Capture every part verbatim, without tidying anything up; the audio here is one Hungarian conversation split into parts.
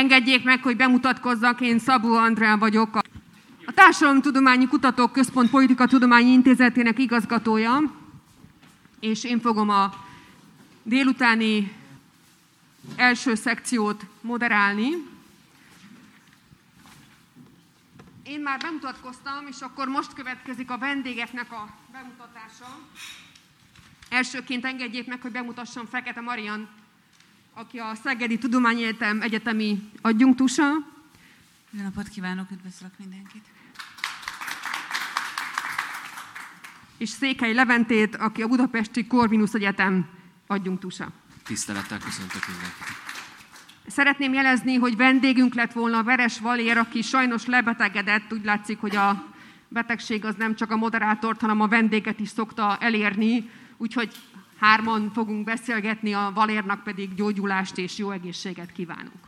Engedjék meg, hogy bemutatkozzak, én Szabó Andrea vagyok, a Társadalomtudományi Kutatók Központ Politikatudományi Intézetének igazgatója, és én fogom a délutáni első szekciót moderálni. Én már bemutatkoztam, és akkor most következik a vendégeknek a bemutatása. Elsőként engedjék meg, hogy bemutassam Fekete Marian, aki a Szegedi Tudományegyetem egyetemi adjunktusa. Jó napot kívánok, üdvözlök mindenkit! És Székely Leventét, aki a Budapesti Corvinus Egyetem adjunktusa. Tisztelettel köszöntök mindenkit! Szeretném jelezni, hogy vendégünk lett volna Veres Valér, aki sajnos lebetegedett. Úgy látszik, hogy a betegség az nem csak a moderátort, hanem a vendéget is szokta elérni. Úgyhogy hárman fogunk beszélgetni, a Valérnak pedig gyógyulást és jó egészséget kívánunk.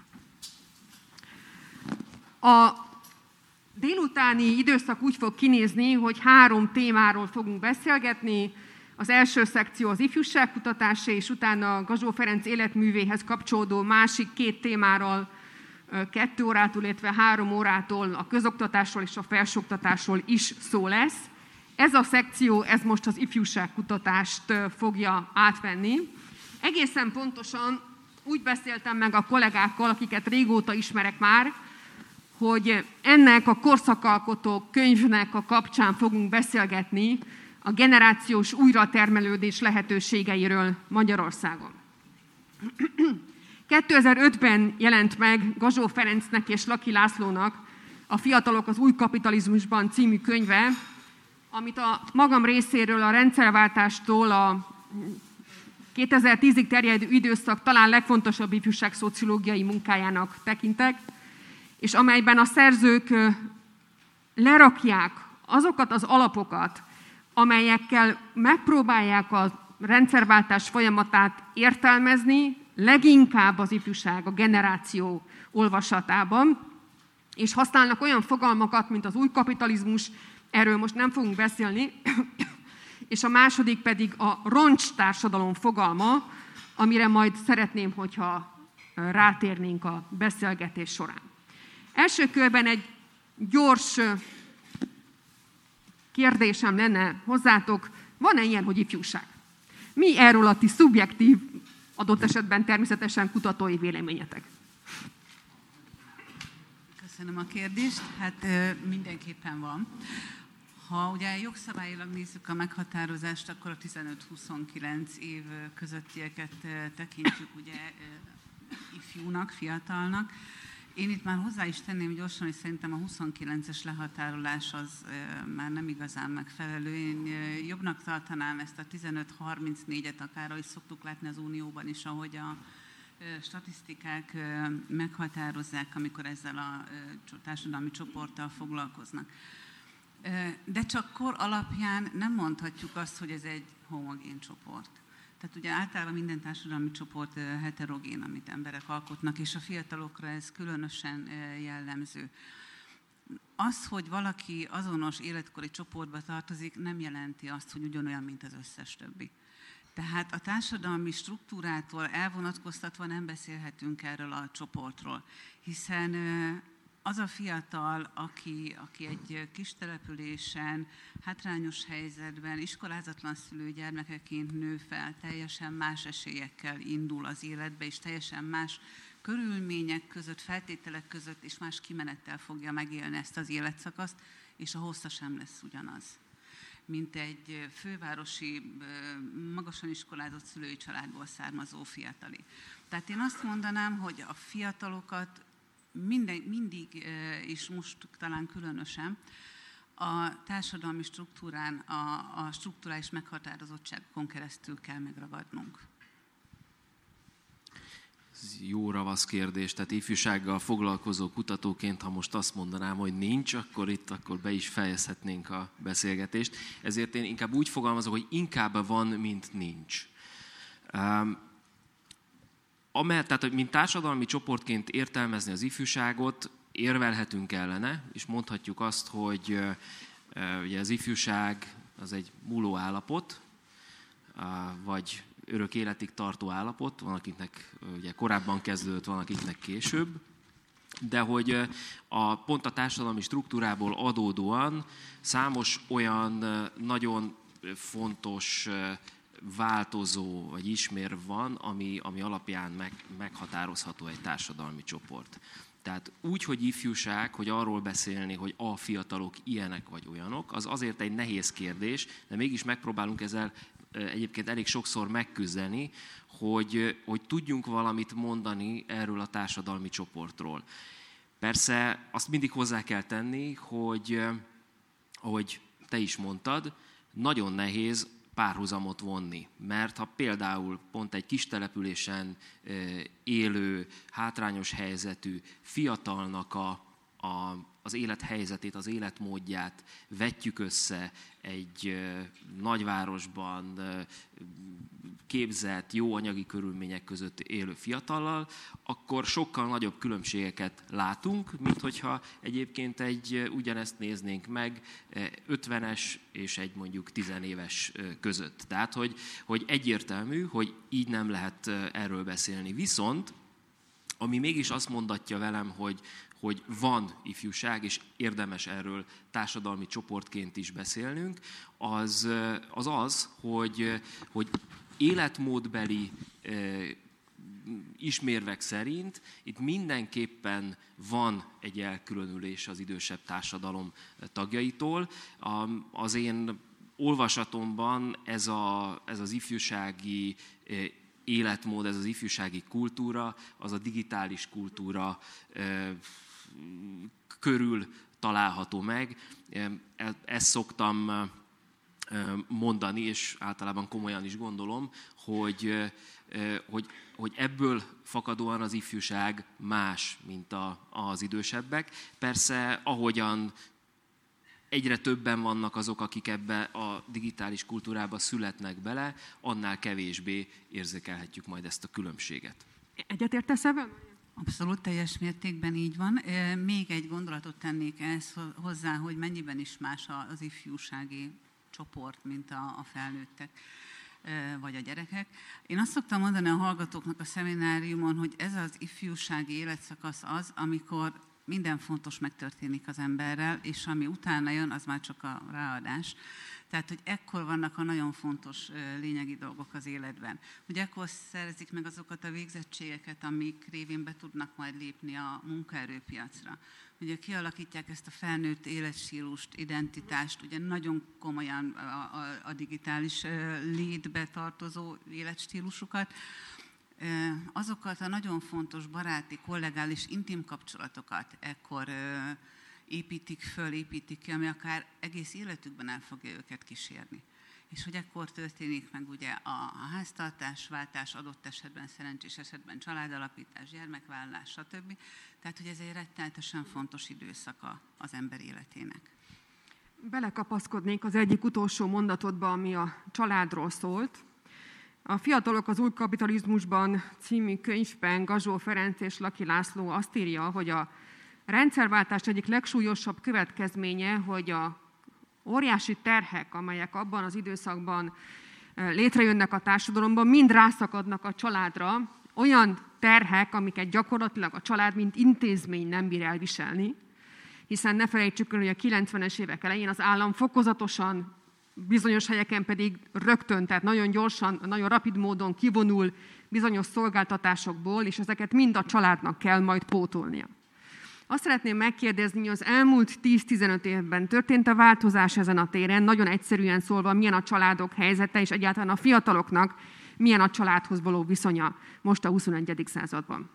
A délutáni időszak úgy fog kinézni, hogy három témáról fogunk beszélgetni. Az első szekció az ifjúságkutatás, és utána a Gazzó Ferenc életművéhez kapcsolódó másik két témáról, kettő órától, illetve három órától a közoktatásról és a felsőoktatásról is szó lesz. Ez a szekció, ez most az ifjúságkutatást fogja átvenni. Egészen pontosan úgy beszéltem meg a kollégákkal, akiket régóta ismerek már, hogy ennek a korszakalkotó könyvnek a kapcsán fogunk beszélgetni a generációs újratermelődés lehetőségeiről Magyarországon. kétezer-ötben jelent meg Gazzó Ferencnek és Laki Lászlónak a Fiatalok az új kapitalizmusban című könyve, amit a magam részéről a rendszerváltástól a kétezer-tízig terjedő időszak talán legfontosabb ifjúságszociológiai munkájának tekintek, és amelyben a szerzők lerakják azokat az alapokat, amelyekkel megpróbálják a rendszerváltás folyamatát értelmezni, leginkább az ifjúság, a generáció olvasatában, és használnak olyan fogalmakat, mint az új kapitalizmus, erről most nem fogunk beszélni, és a második pedig a roncstársadalom fogalma, amire majd szeretném, hogyha rátérnénk a beszélgetés során. Első körben egy gyors kérdésem lenne hozzátok, van-e ilyen, hogy ifjúság? Mi erről a ti szubjektív, adott esetben természetesen kutatói véleményetek? Köszönöm a kérdést. Hát mindenképpen van. Ha ugye jogszabályilag nézzük a meghatározást, akkor a tizenöt-huszonkilenc év közöttieket tekintjük ugye ifjúnak, fiatalnak. Én itt már hozzá is tenném gyorsan, hogy szerintem a huszonkilences lehatárolás az e, már nem igazán megfelelő. Én e, jobbnak tartanám ezt a tizenöt-harmincnégyet, akár ahogy szoktuk látni az Unióban is, ahogy a e, statisztikák e, meghatározzák, amikor ezzel a e, társadalmi csoporttal foglalkoznak. E, de csak kor alapján nem mondhatjuk azt, hogy ez egy homogén csoport. Tehát ugye általában minden társadalmi csoport heterogén, amit emberek alkotnak, és a fiatalokra ez különösen jellemző. Az, hogy valaki azonos életkori csoportba tartozik, nem jelenti azt, hogy ugyanolyan, mint az összes többi. Tehát a társadalmi struktúrától elvonatkoztatva nem beszélhetünk erről a csoportról, hiszen az a fiatal, aki, aki egy kis településen, hátrányos helyzetben, iskolázatlan szülő gyermekeként nő fel, teljesen más esélyekkel indul az életbe, és teljesen más körülmények között, feltételek között, és más kimenettel fogja megélni ezt az életszakaszt, és a hossza sem lesz ugyanaz, mint egy fővárosi, magasan iskolázott szülői családból származó fiatali. Tehát én azt mondanám, hogy a fiatalokat Minden, mindig, és most talán különösen, a társadalmi struktúrán, a, a strukturális meghatározottságokon keresztül kell megragadnunk. Ez jó ravasz kérdés, tehát ifjúsággal foglalkozó kutatóként, ha most azt mondanám, hogy nincs, akkor itt akkor be is fejezhetnénk a beszélgetést. Ezért én inkább úgy fogalmazok, hogy inkább van, mint nincs. Um, Amellett, tehát, hogy mint társadalmi csoportként értelmezni az ifjúságot, érvelhetünk ellene, és mondhatjuk azt, hogy ugye az ifjúság az egy múló állapot, vagy örök életig tartó állapot, van akiknek ugye korábban kezdődött, van akiknek később. de hogy a, pont a társadalmi struktúrából adódóan számos olyan nagyon fontos változó vagy ismér van, ami, ami alapján meg, meghatározható egy társadalmi csoport. Tehát úgy, hogy ifjúság, hogy arról beszélni, hogy a fiatalok ilyenek vagy olyanok, az azért egy nehéz kérdés, de mégis megpróbálunk ezzel egyébként elég sokszor megküzdeni, hogy, hogy tudjunk valamit mondani erről a társadalmi csoportról. Persze azt mindig hozzá kell tenni, hogy ahogy te is mondtad, nagyon nehéz párhuzamot vonni, mert ha például pont egy kis településen élő, hátrányos helyzetű fiatalnak a, a, az élethelyzetét, az életmódját vetjük össze egy nagyvárosban képzett, jó anyagi körülmények között élő fiatallal, akkor sokkal nagyobb különbségeket látunk, mint hogyha egyébként egy ugyanezt néznénk meg ötvenes és egy mondjuk tizenéves között. Tehát, hogy, hogy egyértelmű, hogy így nem lehet erről beszélni. Viszont, ami mégis azt mondatja velem, hogy, hogy van ifjúság, és érdemes erről társadalmi csoportként is beszélnünk, az az, az hogy, hogy életmódbeli eh, ismérvek szerint itt mindenképpen van egy elkülönülés az idősebb társadalom tagjaitól. A, az én olvasatomban ez, a, ez az ifjúsági eh, életmód, ez az ifjúsági kultúra, az a digitális kultúra eh, körül található meg. Ezt szoktam mondani, és általában komolyan is gondolom, hogy, hogy, hogy ebből fakadóan az ifjúság más, mint a, az idősebbek. Persze, ahogyan egyre többen vannak azok, akik ebbe a digitális kultúrába születnek bele, annál kevésbé érzékelhetjük majd ezt a különbséget. Egyetértesz ebben? Abszolút, teljes mértékben így van. Még egy gondolatot tennék ehhez hozzá, hogy mennyiben is más az ifjúsági csoport, mint a, a felnőttek vagy a gyerekek. Én azt szoktam mondani a hallgatóknak a szemináriumon, hogy ez az ifjúsági életszakasz az, amikor minden fontos megtörténik az emberrel, és ami utána jön, az már csak a ráadás. Tehát, hogy ekkor vannak a nagyon fontos lényegi dolgok az életben. Hogy ekkor szerzik meg azokat a végzettségeket, amik révén be tudnak majd lépni a munkaerőpiacra. Ugye kialakítják ezt a felnőtt életstílust, identitást, ugye nagyon komolyan a, a, a digitális létbe tartozó életstílusukat. Azokat a nagyon fontos baráti, kollegális, intim kapcsolatokat ekkor építik föl, építik ki, ami akár egész életükben el fogja őket kísérni. És hogy ekkor történik meg ugye a, a háztartásváltás, adott esetben, szerencsés esetben családalapítás, gyermekvállalás, stb. Tehát, hogy ez egy rettenetesen fontos időszaka az ember életének. Belekapaszkodnék az egyik utolsó mondatodba, ami a családról szólt. A Fiatalok az új kapitalizmusban című könyvben Gazsó Ferenc és Laki László azt írja, hogy a rendszerváltás egyik legsúlyosabb következménye, hogy a óriási terhek, amelyek abban az időszakban létrejönnek a társadalomban, mind rászakadnak a családra, olyan terhek, amiket gyakorlatilag a család mint intézmény nem bír elviselni, hiszen ne felejtsük el, hogy a kilencvenes évek elején az állam fokozatosan, bizonyos helyeken pedig rögtön, tehát nagyon gyorsan, nagyon rapid módon kivonul bizonyos szolgáltatásokból, és ezeket mind a családnak kell majd pótolnia. Azt szeretném megkérdezni, hogy az elmúlt tíz-tizenöt évben történt a változás ezen a téren, nagyon egyszerűen szólva, milyen a családok helyzete, és egyáltalán a fiataloknak milyen a családhoz való viszonya most a huszonegyedik században.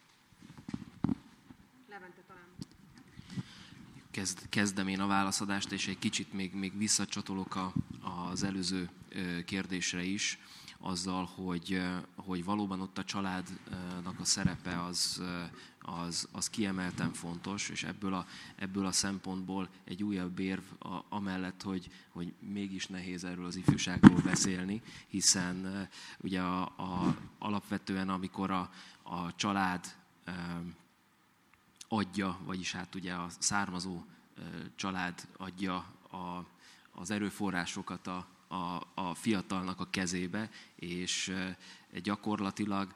Levente talán. Kezd, kezdem én a válaszadást, és egy kicsit még, még visszacsatolok a, az előző kérdésre is, azzal, hogy, hogy valóban ott a családnak a szerepe az, az, az kiemelten fontos, és ebből a, ebből a szempontból egy újabb érv a, amellett, hogy, hogy mégis nehéz erről az ifjúságról beszélni, hiszen ugye a, a, alapvetően amikor a, a család adja, vagyis hát ugye a származó család adja a, az erőforrásokat a A, a fiatalnak a kezébe, és gyakorlatilag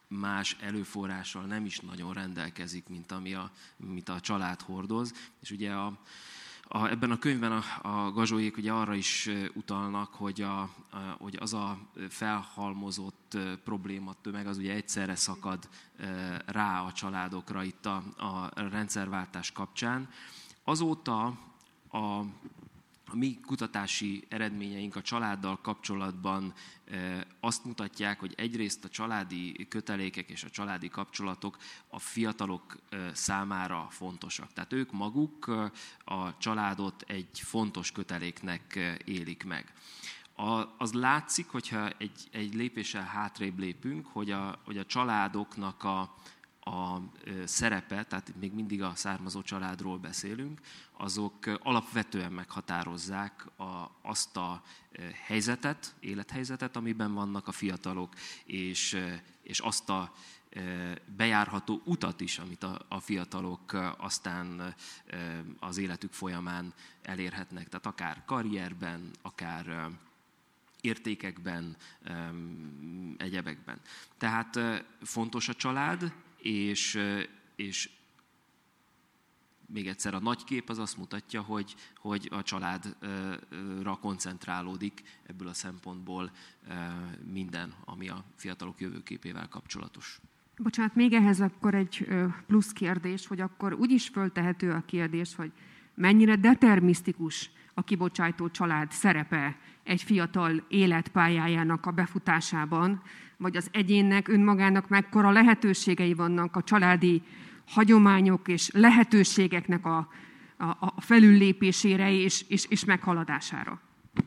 más előforrással nem is nagyon rendelkezik, mint ami a, mint a család hordoz. És ugye a, a, ebben a könyvben a, a Gazsóék ugye arra is utalnak, hogy, a, a, hogy az a felhalmozott probléma tömeg az ugye egyszerre szakad rá a családokra itt a, a rendszerváltás kapcsán. Azóta a A mi kutatási eredményeink a családdal kapcsolatban azt mutatják, hogy egyrészt a családi kötelékek és a családi kapcsolatok a fiatalok számára fontosak. Tehát ők maguk a családot egy fontos köteléknek élik meg. Az látszik, hogyha egy, egy lépéssel hátrébb lépünk, hogy a, hogy a családoknak a a szerepe, tehát még mindig a származó családról beszélünk, azok alapvetően meghatározzák a, azt a helyzetet, élethelyzetet, amiben vannak a fiatalok, és, és azt a bejárható utat is, amit a, a fiatalok aztán az életük folyamán elérhetnek. Tehát akár karrierben, akár értékekben, egyebekben. Tehát fontos a család, És, és még egyszer a nagy kép az azt mutatja, hogy, hogy a családra koncentrálódik ebből a szempontból minden, ami a fiatalok jövőképével kapcsolatos. Bocsánat, még ehhez akkor egy plusz kérdés, hogy akkor úgy is föltehető a kérdés, hogy mennyire determisztikus a kibocsátó család szerepe egy fiatal életpályájának a befutásában, vagy az egyénnek önmagának mekkora lehetőségei vannak a családi hagyományok és lehetőségeknek a, a, a felüllépésére és, és, és meghaladására.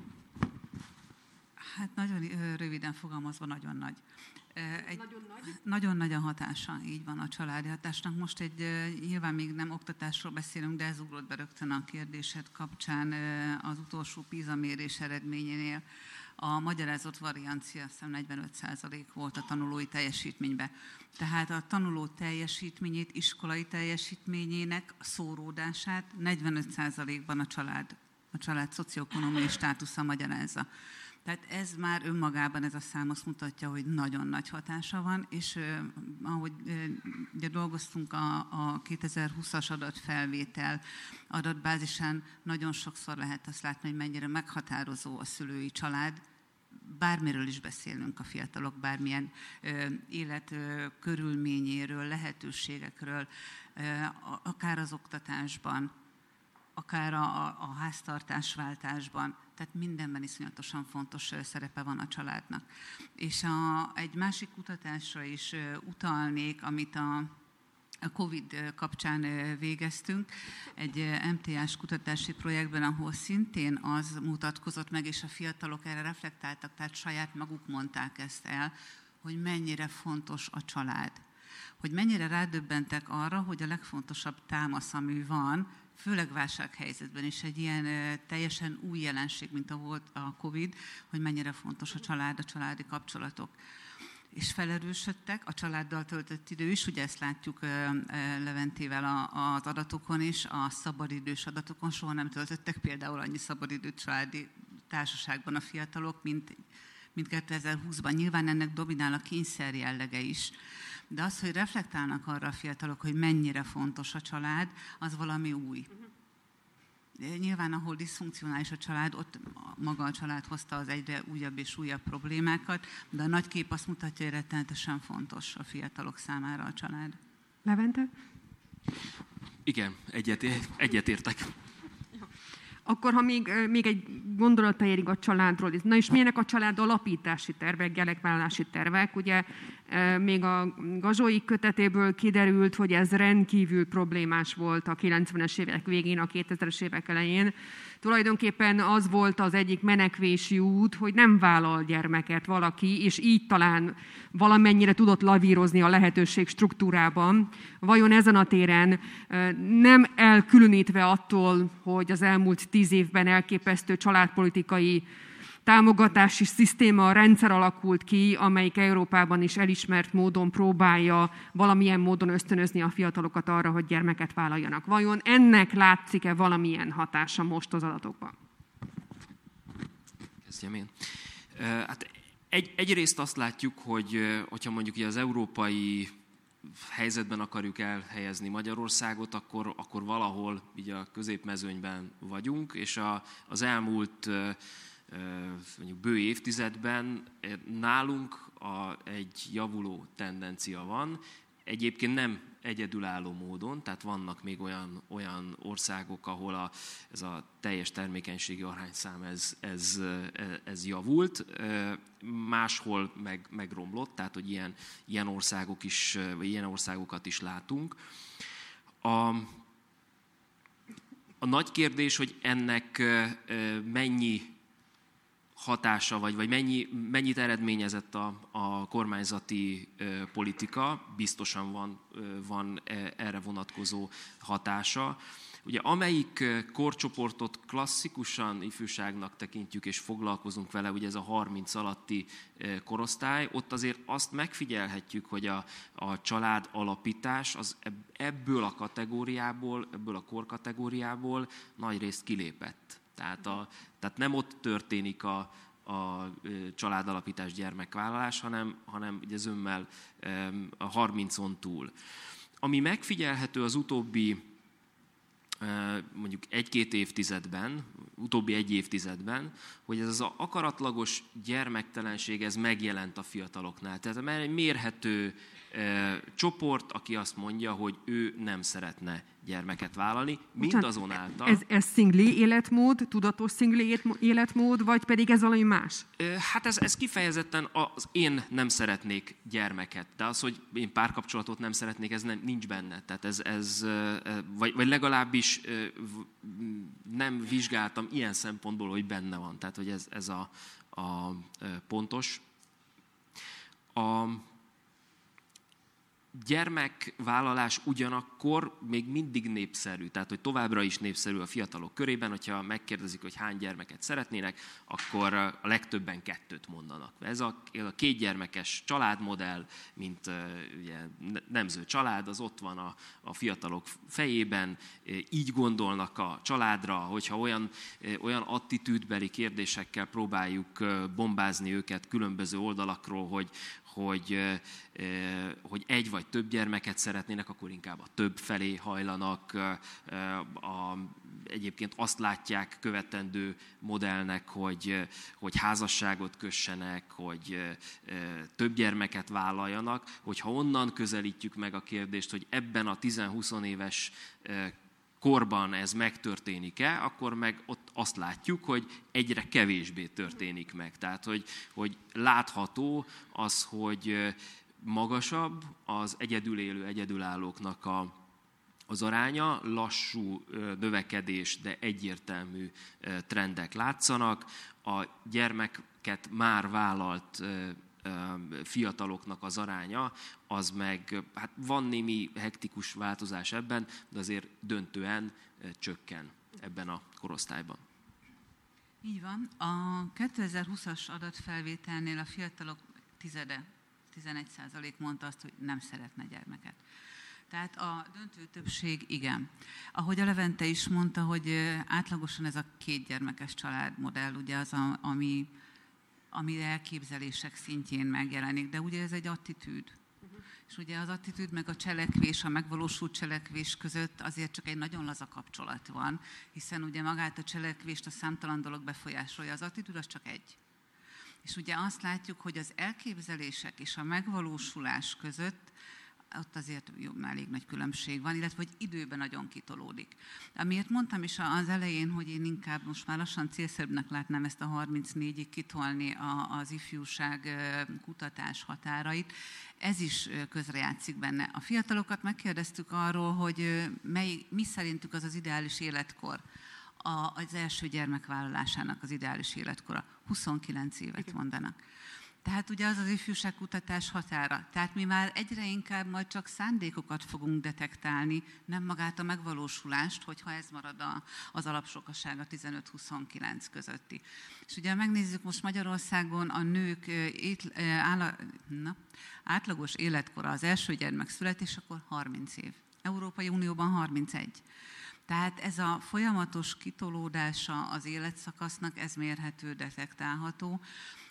Hát nagyon röviden fogalmazva nagyon nagy. Egy nagyon nagy? Nagyon nagy a hatása, így van a családi hatásnak. Most egy, nyilván még nem oktatásról beszélünk, de ez ugrott be rögtön a kérdésed kapcsán az utolsó PISA mérés eredményénél. A magyarázott variancia azt hiszem negyvenöt százalék volt a tanulói teljesítményben. Tehát a tanuló teljesítményét, iskolai teljesítményének a szóródását negyvenöt százalékban a család, a család szocioekonomiai státusza magyarázza. Tehát ez már önmagában, ez a szám azt mutatja, hogy nagyon nagy hatása van, és eh, ahogy eh, ugye dolgoztunk a, a kétezer-húszas adatfelvétel adatbázisán, nagyon sokszor lehet azt látni, hogy mennyire meghatározó a szülői család, bármiről is beszélünk a fiatalok, bármilyen eh, élet eh, körülményéről, lehetőségekről, eh, akár az oktatásban, akár a, a háztartásváltásban, tehát mindenben iszonyatosan fontos szerepe van a családnak. És a, egy másik kutatásra is utalnék, amit a, a Covid kapcsán végeztünk, egy em té á-s kutatási projektben, ahol szintén az mutatkozott meg, és a fiatalok erre reflektáltak, tehát saját maguk mondták ezt el, hogy mennyire fontos a család. Hogy mennyire rádöbbentek arra, hogy a legfontosabb támasz, ami van, főleg válsághelyzetben is egy ilyen teljesen új jelenség, mint a volt a Covid, hogy mennyire fontos a család, a családi kapcsolatok. És felerősödtek, a családdal töltött idő is, ugye ezt látjuk Leventével az adatokon is, a szabadidős adatokon soha nem töltöttek például annyi szabadidőt családi társaságban a fiatalok, mint, mint kétezer-húszban. Nyilván ennek dominál a kényszer jellege is. De az, hogy reflektálnak arra a fiatalok, hogy mennyire fontos a család, az valami új. Nyilván, ahol diszfunkcionális a család, ott maga a család hozta az egyre újabb és újabb problémákat, de a nagy kép azt mutatja, hogy rettenetesen fontos a fiatalok számára a család. Levente? Igen, egyet, egyetértek. Akkor, ha még, még egy gondolata érik a családról, na és milyenek a család alapítási tervek, gyerekvállalási tervek? Ugye még a Gazsóék kötetéből kiderült, hogy ez rendkívül problémás volt a kilencvenes évek végén, a kétezres évek elején. Tulajdonképpen az volt az egyik menekvési út, hogy nem vállal gyermeket valaki, és így talán valamennyire tudott lavírozni a lehetőség struktúrában. Vajon ezen a téren nem elkülönítve attól, hogy az elmúlt tíz évben elképesztő családpolitikai támogatási szisztéma, rendszer alakult ki, amelyik Európában is elismert módon próbálja valamilyen módon ösztönözni a fiatalokat arra, hogy gyermeket vállaljanak. Vajon ennek látszik-e valamilyen hatása most az adatokban? Kezdjem én. Hát egy, egyrészt azt látjuk, hogy hogyha mondjuk az európai helyzetben akarjuk elhelyezni Magyarországot, akkor, akkor valahol így a középmezőnyben vagyunk, és a, az elmúlt mondjuk bő évtizedben nálunk a, egy javuló tendencia van, egyébként nem egyedülálló módon, tehát vannak még olyan, olyan országok, ahol a, ez a teljes termékenységi arányszám ez, ez, ez javult, máshol meg, megromlott, tehát hogy ilyen, ilyen, országok is, vagy ilyen országokat is látunk. A, a nagy kérdés, hogy ennek mennyi hatása, vagy, vagy mennyi, mennyit eredményezett a, a kormányzati ö, politika, biztosan van, ö, van erre vonatkozó hatása. Ugye amelyik korcsoportot klasszikusan ifjúságnak tekintjük és foglalkozunk vele, ugye ez a harminc alatti korosztály, ott azért azt megfigyelhetjük, hogy a, a család alapítás az ebből a kategóriából, ebből a korkategóriából nagyrészt kilépett. Tehát, a, tehát nem ott történik a, a családalapítás, gyermekvállalás, hanem, hanem ugye zömmel a harmincon túl. Ami megfigyelhető az utóbbi mondjuk egy-két évtizedben, utóbbi egy évtizedben, hogy ez az akaratlagos gyermektelenség ez megjelent a fiataloknál. Tehát egy mérhető e, csoport, aki azt mondja, hogy ő nem szeretne gyermeket vállalni, mindazonáltal... Ez, ez szingli életmód, tudatos szingli életmód, vagy pedig ez valami más? Hát ez, ez kifejezetten az én nem szeretnék gyermeket, de az, hogy én párkapcsolatot nem szeretnék, ez nem, nincs benne. Tehát ez, ez vagy, vagy legalábbis nem vizsgáltam ilyen szempontból, hogy benne van. Tehát, hogy ez, ez a, a pontos. A gyermekvállalás ugyanakkor még mindig népszerű, tehát hogy továbbra is népszerű a fiatalok körében, hogyha megkérdezik, hogy hány gyermeket szeretnének, akkor a legtöbben kettőt mondanak. Ez a, a kétgyermekes családmodell, mint ugye, nemző család, az ott van a, a fiatalok fejében, így gondolnak a családra, hogyha olyan, olyan attitűdbeli kérdésekkel próbáljuk bombázni őket különböző oldalakról, hogy Hogy, hogy egy vagy több gyermeket szeretnének, akkor inkább a több felé hajlanak. A, egyébként azt látják követendő modellnek, hogy, hogy házasságot kössenek, hogy több gyermeket vállaljanak. Hogyha onnan közelítjük meg a kérdést, hogy ebben a tíz-húsz éves korban ez megtörténik-e, akkor meg ott azt látjuk, hogy egyre kevésbé történik meg. Tehát, hogy, hogy látható az, hogy magasabb az egyedül élő, egyedülállóknak a, az aránya, lassú növekedés, de egyértelmű trendek látszanak. A gyermeket már vállalt fiataloknak az aránya, az meg, hát van némi hektikus változás ebben, de azért döntően csökken ebben a korosztályban. Így van. A kétezer-húszas adatfelvételnél a fiatalok tizede, tizenegy százalék mondta azt, hogy nem szeretne gyermeket. Tehát a döntő többség igen. Ahogy a Levente is mondta, hogy átlagosan ez a két gyermekes családmodell, ugye az, a, ami ami elképzelések szintjén megjelenik, de ugye ez egy attitűd. Uh-huh. És ugye az attitűd meg a cselekvés, a megvalósult cselekvés között azért csak egy nagyon laza kapcsolat van, hiszen ugye magát a cselekvést a számtalan dolog befolyásolja, az attitűd az csak egy. És ugye azt látjuk, hogy az elképzelések és a megvalósulás között ott azért jó, elég nagy különbség van, illetve hogy időben nagyon kitolódik. Amiért mondtam is az elején, hogy én inkább most már lassan célszerűbbnek látnám ezt a harmincnégyig kitolni az ifjúság kutatás határait, ez is közrejátszik benne. A fiatalokat megkérdeztük arról, hogy mely, mi szerintük az az ideális életkor, az első gyermek vállalásának az ideális életkora. huszonkilenc évet mondanak. Tehát ugye az az ifjúságkutatás határa. Tehát mi már egyre inkább majd csak szándékokat fogunk detektálni, nem magát a megvalósulást, hogyha ez marad a, az alapsokaság a tizenöt-huszonkilenc közötti. És ugye megnézzük most Magyarországon a nők ét, áll, na, átlagos életkora az első gyermek születésekor harminc év. Európai Unióban harmincegy. Tehát ez a folyamatos kitolódása az életszakasznak, ez mérhető, detektálható.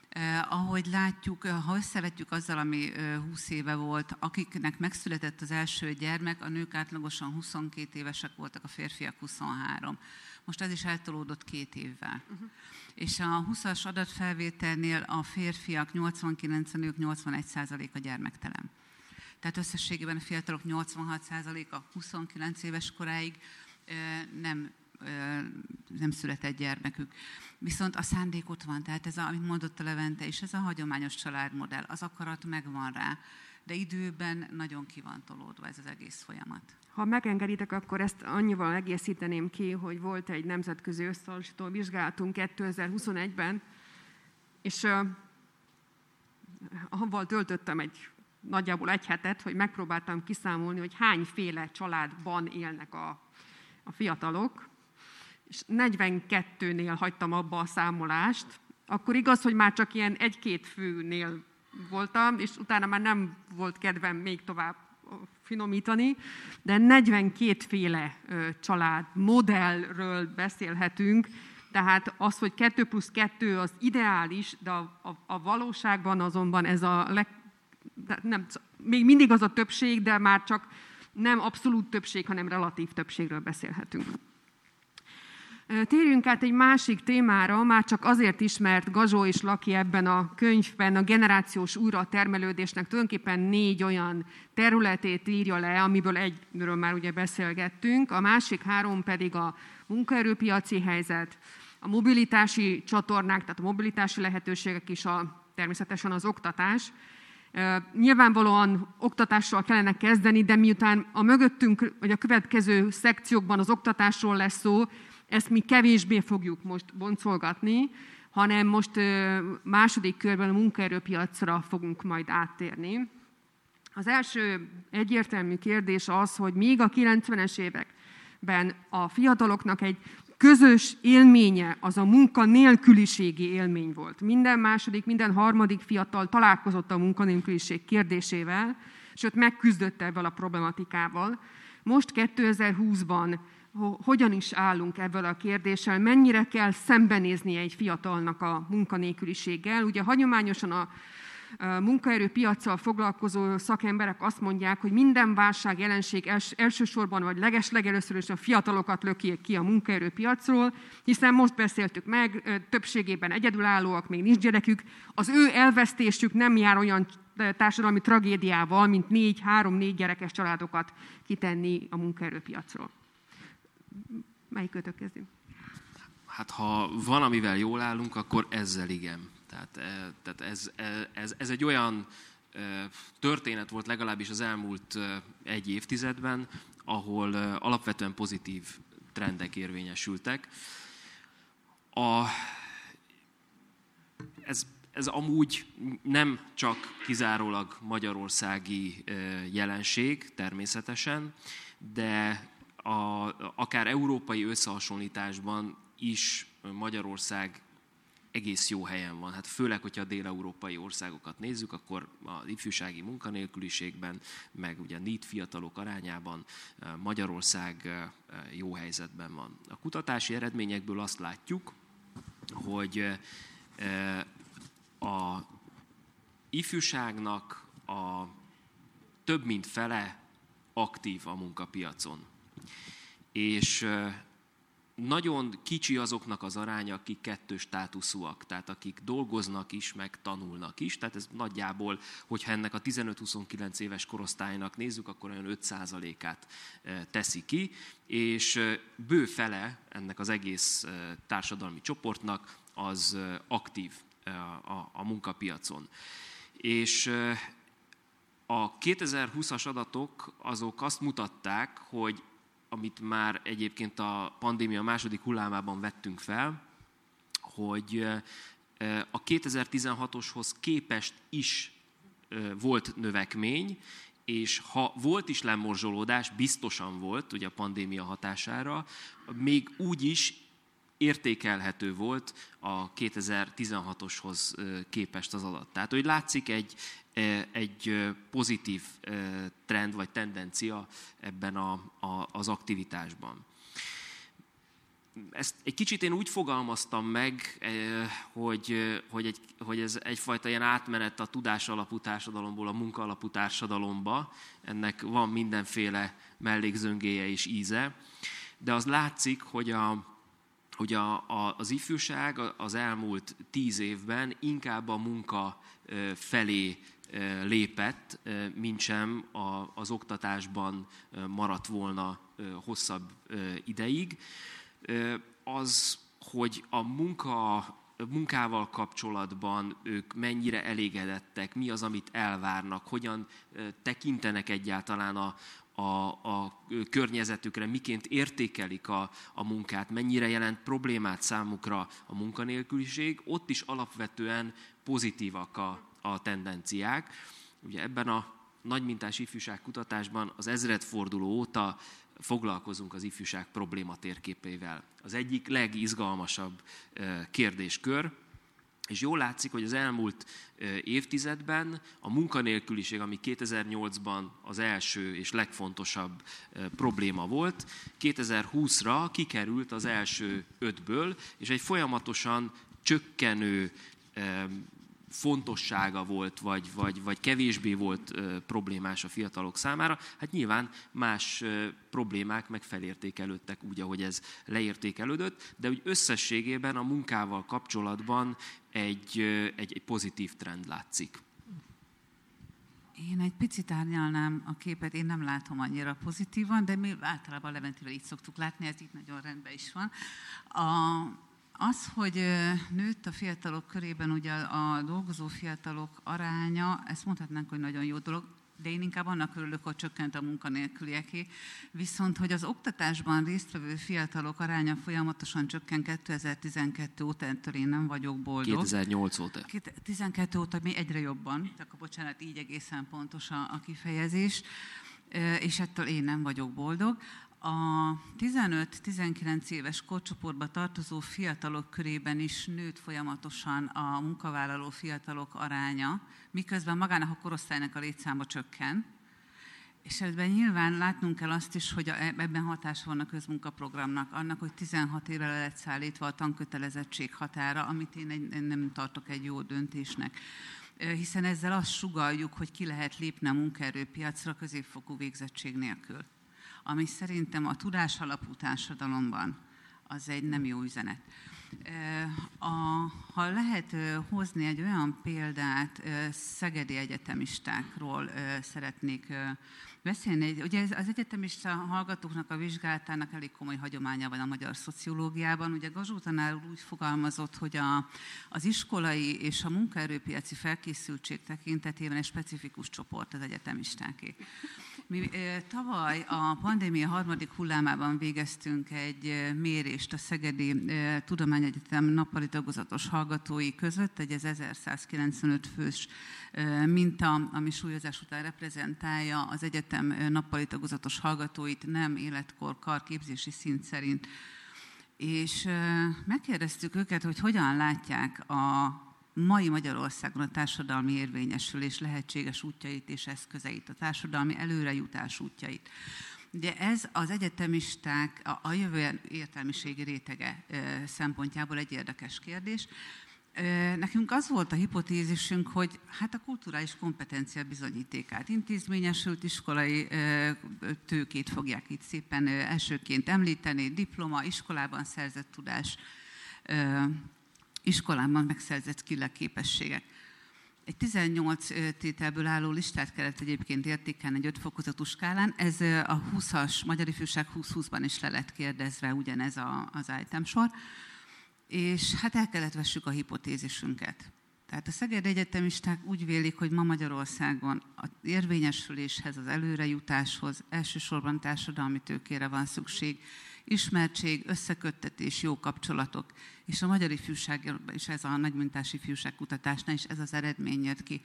Eh, ahogy látjuk, ha összevetjük azzal, ami eh, húsz éve volt, akiknek megszületett az első gyermek, a nők átlagosan huszonkét évesek voltak, a férfiak huszonhárom. Most ez is eltolódott két évvel. Uh-huh. És a húszas adatfelvételnél a férfiak nyolcvankilenc, a nők nyolcvanegy százalék a gyermektelen. Tehát összességében a fiatalok nyolcvanhat százalék a huszonkilenc éves koráig eh, nem nem született gyermekük. Viszont a szándék ott van, tehát ez, a, amit mondott a Levente is, ez a hagyományos családmodell, az akarat megvan rá, de időben nagyon ki van tolódva ez az egész folyamat. Ha megengeditek, akkor ezt annyival egészíteném ki, hogy volt egy nemzetközi összehasonlító vizsgálatunk kétezer-huszonegyben, és uh, avval töltöttem egy nagyjából egy hetet, hogy megpróbáltam kiszámolni, hogy hányféle családban élnek a, a fiatalok, és negyvenkettőnél hagytam abba a számolást, akkor igaz, hogy már csak ilyen egy-két főnél voltam, és utána már nem volt kedvem még tovább finomítani, de negyvenkét féle család modellről beszélhetünk, tehát az, hogy kettő plusz kettő az ideális, de a, a, a valóságban azonban ez a leg, nem, még mindig az a többség, de már csak nem abszolút többség, hanem relatív többségről beszélhetünk. Térjünk át egy másik témára, már csak azért is, mert Gazsó és Laki ebben a könyvben a generációs újratermelődésnek tulajdonképpen négy olyan területét írja le, amiből egyről már ugye beszélgettünk, a másik három pedig a munkaerőpiaci helyzet, a mobilitási csatornák, tehát a mobilitási lehetőségek és a, természetesen az oktatás. Nyilvánvalóan oktatással kellene kezdeni, de miután a mögöttünk, vagy a következő szekciókban az oktatásról lesz szó, ezt mi kevésbé fogjuk most boncolgatni, hanem most második körben a munkaerőpiacra fogunk majd áttérni. Az első egyértelmű kérdés az, hogy még a kilencvenes években a fiataloknak egy közös élménye az a munkanélküliségi élmény volt. Minden második, minden harmadik fiatal találkozott a munkanélküliség kérdésével, sőt megküzdött ebben a problematikával. Most kétezer-húszban hogyan is állunk ebből a kérdéssel, mennyire kell szembenéznie egy fiatalnak a munkanélküliséggel. Ugye hagyományosan a munkaerőpiaccal foglalkozó szakemberek azt mondják, hogy minden válság jelenség els, elsősorban vagy legeslegelőször is a fiatalokat löki ki a munkaerőpiacról, hiszen most beszéltük meg, többségében egyedülállóak, még nincs gyerekük, az ő elvesztésük nem jár olyan társadalmi tragédiával, mint négy, három-négy gyerekes családokat kitenni a munkaerőpiacról. Melyik kötök kezdjük? Hát ha van, amivel jól állunk, akkor ezzel igen. Tehát, tehát ez, ez, ez egy olyan történet volt legalábbis az elmúlt egy évtizedben, ahol alapvetően pozitív trendek érvényesültek. A, ez, ez amúgy nem csak kizárólag magyarországi jelenség természetesen, de a, akár európai összehasonlításban is Magyarország egész jó helyen van. Hát főleg, hogyha a dél-európai országokat nézzük, akkor az ifjúsági munkanélküliségben, meg ugye NEET fiatalok arányában Magyarország jó helyzetben van. A kutatási eredményekből azt látjuk, hogy a ifjúságnak a több mint fele aktív a munkapiacon. És nagyon kicsi azoknak az aránya, akik kettős státuszúak, tehát akik dolgoznak is, meg tanulnak is. Tehát ez nagyjából, hogyha ennek a tizenöt-huszonkilenc éves korosztálynak nézzük, akkor olyan öt százalékát teszi ki, és bő fele ennek az egész társadalmi csoportnak az aktív a, a munkapiacon. És a kétezer-húszas adatok azok azt mutatták, hogy amit már egyébként a pandémia második hullámában vettünk fel, hogy a kétezer-tizenhatoshoz képest is volt növekmény, és ha volt is lemorzsolódás, biztosan volt ugye a pandémia hatására, még úgy is értékelhető volt a kétezer-tizenhatoshoz képest az adat. Tehát, hogy látszik egy, egy pozitív trend vagy tendencia ebben a, a, az aktivitásban. ezt egy kicsit én úgy fogalmaztam meg, hogy, hogy, egy, hogy ez egyfajta ilyen átmenet a tudás alapú társadalomból a munka alapú társadalomba. Ennek van mindenféle mellékzöngéje és íze, de az látszik, hogy, a, hogy a, a, az ifjúság az elmúlt tíz évben inkább a munka felé lépett, mintsem az oktatásban maradt volna hosszabb ideig. Az, hogy a munka, munkával kapcsolatban ők mennyire elégedettek, mi az, amit elvárnak, hogyan tekintenek egyáltalán a, a, a környezetükre, miként értékelik a, a munkát, mennyire jelent problémát számukra a munkanélküliség, ott is alapvetően pozitívak a, a tendenciák. Ugye ebben a nagymintás ifjúságkutatásban az ezredforduló óta foglalkozunk az ifjúság probléma térképével. Az egyik legizgalmasabb kérdéskör, és jól látszik, hogy az elmúlt évtizedben a munkanélküliség, ami kétezer-nyolcban az első és legfontosabb probléma volt, kétezer-húszra kikerült az első ötből, és egy folyamatosan csökkenő fontossága volt, vagy, vagy, vagy kevésbé volt ö, problémás a fiatalok számára. Hát nyilván más ö, problémák meg felértékelődtek úgy, ahogy ez leértékelődött, de úgy összességében a munkával kapcsolatban egy, ö, egy, egy pozitív trend látszik. Én egy picit árnyalnám a képet, én nem látom annyira pozitívan, de mi általában Leventivel így szoktuk látni, ez itt nagyon rendben is van. A Az, hogy nőtt a fiatalok körében ugye a dolgozó fiatalok aránya, ezt mondhatnánk, hogy nagyon jó dolog, de én inkább annak örülök, hogy csökkent a munkanélkülieké. Viszont, hogy az oktatásban résztvevő fiatalok aránya folyamatosan csökken kétezer-tizenkettő óta, ettől én nem vagyok boldog. kétezer-nyolc óta. tizenkettő óta mi egyre jobban, tehát bocsánat, így egészen pontos a, a kifejezés, és ettől én nem vagyok boldog. A tizenöt-tizenkilenc éves korcsoportba tartozó fiatalok körében is nőtt folyamatosan a munkavállaló fiatalok aránya, miközben magának a korosztálynak a létszáma csökken. És ebben nyilván látnunk kell azt is, hogy ebben hatása van a közmunkaprogramnak, annak, hogy tizenhat évre le lett szállítva a tankötelezettség határa, amit én, egy, én nem tartok egy jó döntésnek. Hiszen ezzel azt sugalljuk, hogy ki lehet lépni a munkaerőpiacra középfokú végzettség nélkül, ami szerintem a tudás alapú társadalomban az egy nem jó üzenet. A, ha lehet hozni egy olyan példát, szegedi egyetemistákról szeretnék beszélni. Ugye az egyetemista hallgatóknak a vizsgálatának elég komoly hagyománya van a magyar szociológiában. Ugye Gazsó tanár úr úgy fogalmazott, hogy a, az iskolai és a munkaerőpiaci felkészültség tekintetében egy specifikus csoport az egyetemistáké. Mi tavaly a pandémia harmadik hullámában végeztünk egy mérést a Szegedi Tudományegyetem nappali tagozatos hallgatói között, egy ezerszázkilencvenöt fős minta, ami súlyozás után reprezentálja az egyetem nappali tagozatos hallgatóit nem életkor, kar, képzési szint szerint. És megkérdeztük őket, hogy hogyan látják a mai Magyarországon a társadalmi érvényesülés lehetséges útjait és eszközeit, a társadalmi előrejutás útjait. Ugye ez az egyetemisták a, a jövő értelmiségi rétege e, szempontjából egy érdekes kérdés. E, nekünk az volt a hipotézisünk, hogy hát a kulturális kompetencia bizonyítékát, intézményesült iskolai e, tőkét fogják itt szépen e, elsőként említeni, diploma, iskolában szerzett tudás, e, iskolában megszerzett skill-ek, képességek. Egy tizennyolc tételből álló listát kellett egyébként értékelni egy öt fokozatú skálán. Ez a húszas, Magyar Ifjúság húsz húszban is le lett kérdezve ugyanez a, az item sor. És hát el kellett vessük a hipotézisünket. Tehát a szegedi egyetemisták úgy vélik, hogy ma Magyarországon az érvényesüléshez, az előrejutáshoz elsősorban társadalmi tőkére van szükség, ismertség, összeköttetés, jó kapcsolatok, és a magyar ifjúság, és ez a nagymintás ifjúságkutatásnál is ez az eredmény jött ki.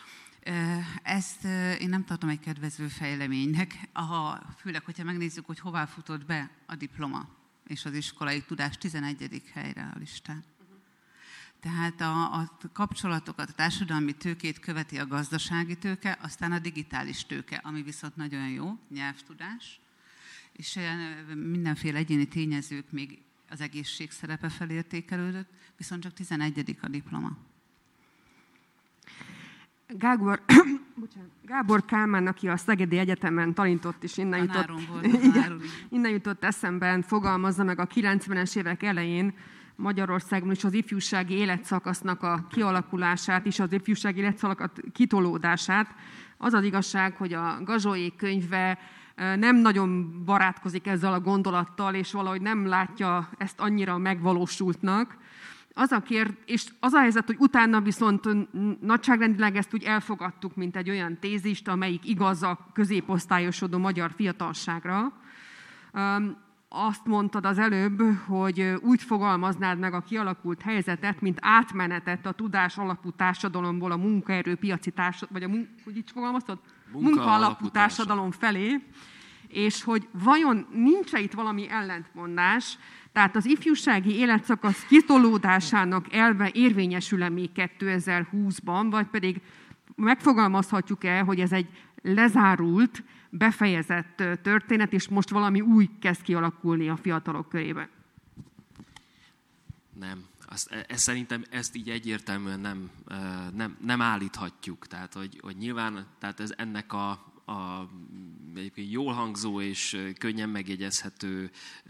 Ezt én nem tartom egy kedvező fejleménynek, aha, főleg, hogyha megnézzük, hogy hová futott be a diploma és az iskolai tudás tizenegyedik helyre a listán. Tehát a, a kapcsolatokat, a társadalmi tőkét követi a gazdasági tőke, aztán a digitális tőke, ami viszont nagyon jó, nyelvtudás, és mindenféle egyéni tényezők még az egészség szerepe felértékelődött, viszont csak tizenegyedik a diploma. Gábor, Gábor Kálmán, aki a Szegedi Egyetemen tanított, és innen jutott, volt, igen, innen jutott eszemben, fogalmazza meg a kilencvenes évek elején Magyarországon is az ifjúsági életszakasznak a kialakulását, és az ifjúsági életszakasz kitolódását. Az az igazság, hogy a Gazsóék könyve nem nagyon barátkozik ezzel a gondolattal, és valahogy nem látja ezt annyira megvalósultnak. Az a kér, és az a helyzet, hogy utána viszont nagyságrendileg ezt úgy elfogadtuk, mint egy olyan tézist, amelyik igaz a középosztályosodó magyar fiatalságra. Azt mondtad az előbb, hogy úgy fogalmaznád meg a kialakult helyzetet, mint átmenetet a tudás alapú társadalomból a munkaerőpiaci társadalom, vagy a mun- hogy így fogalmaztad? Munka, munka alapú alapú társadalom felé, és hogy vajon nincs-e itt valami ellentmondás, tehát az ifjúsági életszakasz kitolódásának elve érvényesül-e még kétezer-húszban, vagy pedig megfogalmazhatjuk-e, hogy ez egy lezárult, befejezett történet, és most valami új kezd kialakulni a fiatalok körében? Nem. Azt, ez, szerintem ezt így egyértelműen nem, nem, nem állíthatjuk. Tehát, hogy, hogy nyilván tehát ez ennek a, a egyébként jól hangzó és könnyen megjegyezhető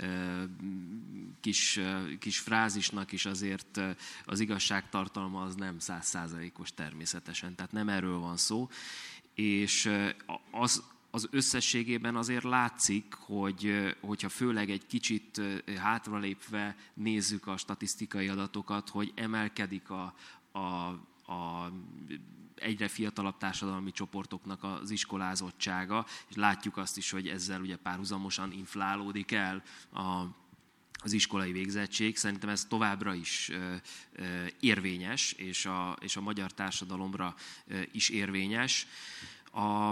kis, kis frázisnak is azért az igazságtartalma az nem száz százalékos természetesen. Tehát nem erről van szó. És az, az összességében azért látszik, hogy, hogyha főleg egy kicsit hátralépve nézzük a statisztikai adatokat, hogy emelkedik a, a, a egyre fiatalabb társadalmi csoportoknak az iskolázottsága, és látjuk azt is, hogy ezzel ugye párhuzamosan inflálódik el a, az iskolai végzettség. Szerintem ez továbbra is érvényes, és a, és a magyar társadalomra is érvényes. A,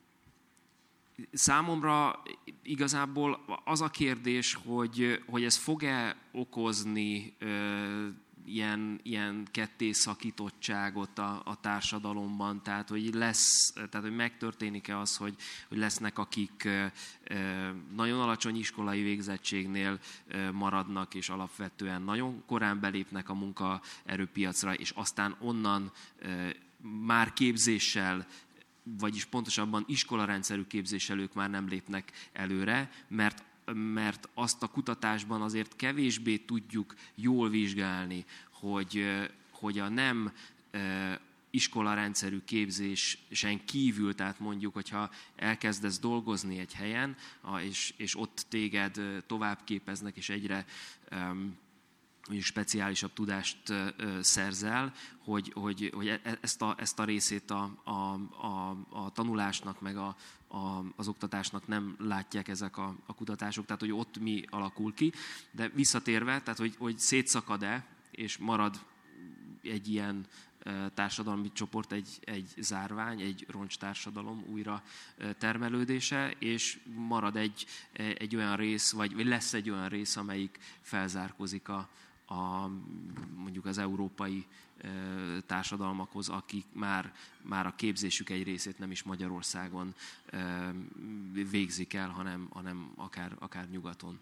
számomra igazából az a kérdés, hogy, hogy ez fog-e okozni ö, ilyen, ilyen kettészakítottságot a, a társadalomban, tehát hogy lesz, tehát hogy megtörténik-e az, hogy, hogy lesznek, akik ö, nagyon alacsony iskolai végzettségnél ö, maradnak, és alapvetően nagyon korán belépnek a munkaerőpiacra, és aztán onnan ö, már képzéssel, vagyis pontosabban iskolarendszerű képzéssel ők már nem lépnek előre, mert, mert azt a kutatásban azért kevésbé tudjuk jól vizsgálni, hogy, hogy a nem iskolarendszerű képzésen kívül, tehát mondjuk, hogyha elkezdesz dolgozni egy helyen, és, és ott téged tovább képeznek, és egyre mondjuk speciálisabb tudást szerzel, hogy, hogy, hogy ezt, a, ezt a részét a, a, a, a tanulásnak, meg a, a, az oktatásnak nem látják ezek a, a kutatások, tehát hogy ott mi alakul ki. De visszatérve, tehát hogy, hogy szétszakad-e, és marad egy ilyen társadalmi csoport, egy, egy zárvány, egy roncstársadalom újra termelődése, és marad egy, egy olyan rész, vagy, vagy lesz egy olyan rész, amelyik felzárkozik a, a, mondjuk az európai társadalmakhoz, akik már, már a képzésük egy részét nem is Magyarországon végzik el, hanem, hanem akár, akár nyugaton.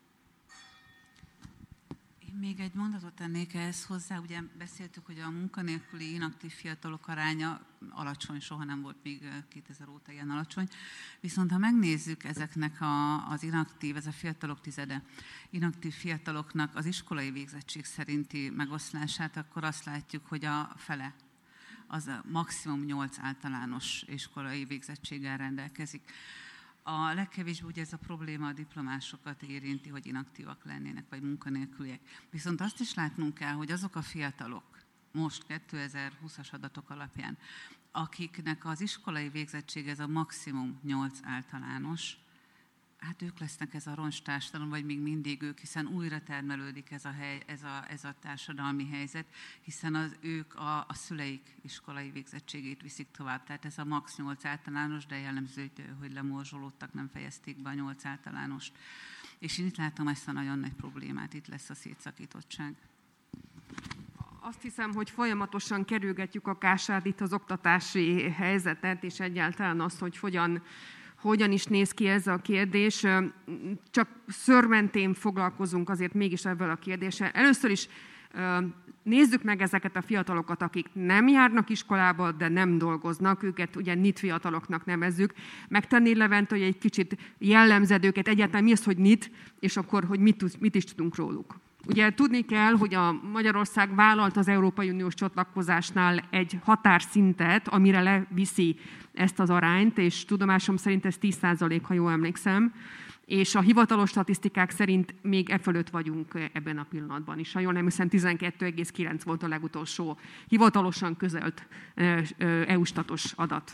Én még egy mondatot tennék ehhez hozzá. Ugye beszéltük, hogy a munkanélküli inaktív fiatalok aránya alacsony, soha nem volt még kétezer óta ilyen alacsony. Viszont ha megnézzük ezeknek a, az inaktív, ez a fiatalok tizede, inaktív fiataloknak az iskolai végzettség szerinti megoszlását, akkor azt látjuk, hogy a fele az a maximum nyolc általános iskolai végzettséggel rendelkezik. A legkevésbé ugye ez a probléma a diplomásokat érinti, hogy inaktívak lennének, vagy munkanélküliek. Viszont azt is látnunk kell, hogy azok a fiatalok, most kétezer-húszas adatok alapján, akiknek az iskolai végzettség ez a maximum nyolc általános, hát ők lesznek ez a roncstársadalom, vagy még mindig ők, hiszen újra termelődik ez a, hely, ez a, ez a társadalmi helyzet, hiszen az, ők a, a szüleik iskolai végzettségét viszik tovább. Tehát ez a max nyolc általános, de jellemző, hogy lemorzsolódtak, nem fejezték be a nyolc általánost. És én itt látom ezt a nagyon nagy problémát, itt lesz a szétszakítottság. Azt hiszem, hogy folyamatosan kerülgetjük a kását itt az oktatási helyzetet, és egyáltalán azt, hogy hogyan hogyan is néz ki ez a kérdés. Csak szőrmentén foglalkozunk azért mégis ezzel a kérdéssel. Először is nézzük meg ezeket a fiatalokat, akik nem járnak iskolába, de nem dolgoznak. Őket ugye NEET fiataloknak nevezzük. Megtenni Levente, hogy egy kicsit jellemzed őket, egyáltalán mi az, hogy NEET, és akkor, hogy mit, mit is tudunk róluk. Ugye tudni kell, hogy a Magyarország vállalt az Európai Uniós csatlakozásnál egy határszintet, amire leviszi ezt az arányt, és tudomásom szerint ez tíz százalék, ha jól emlékszem, és a hivatalos statisztikák szerint még e fölött vagyunk ebben a pillanatban is. Ha jól emlékszem, tizenkettő egész kilenc volt a legutolsó hivatalosan közölt é u-statos adat.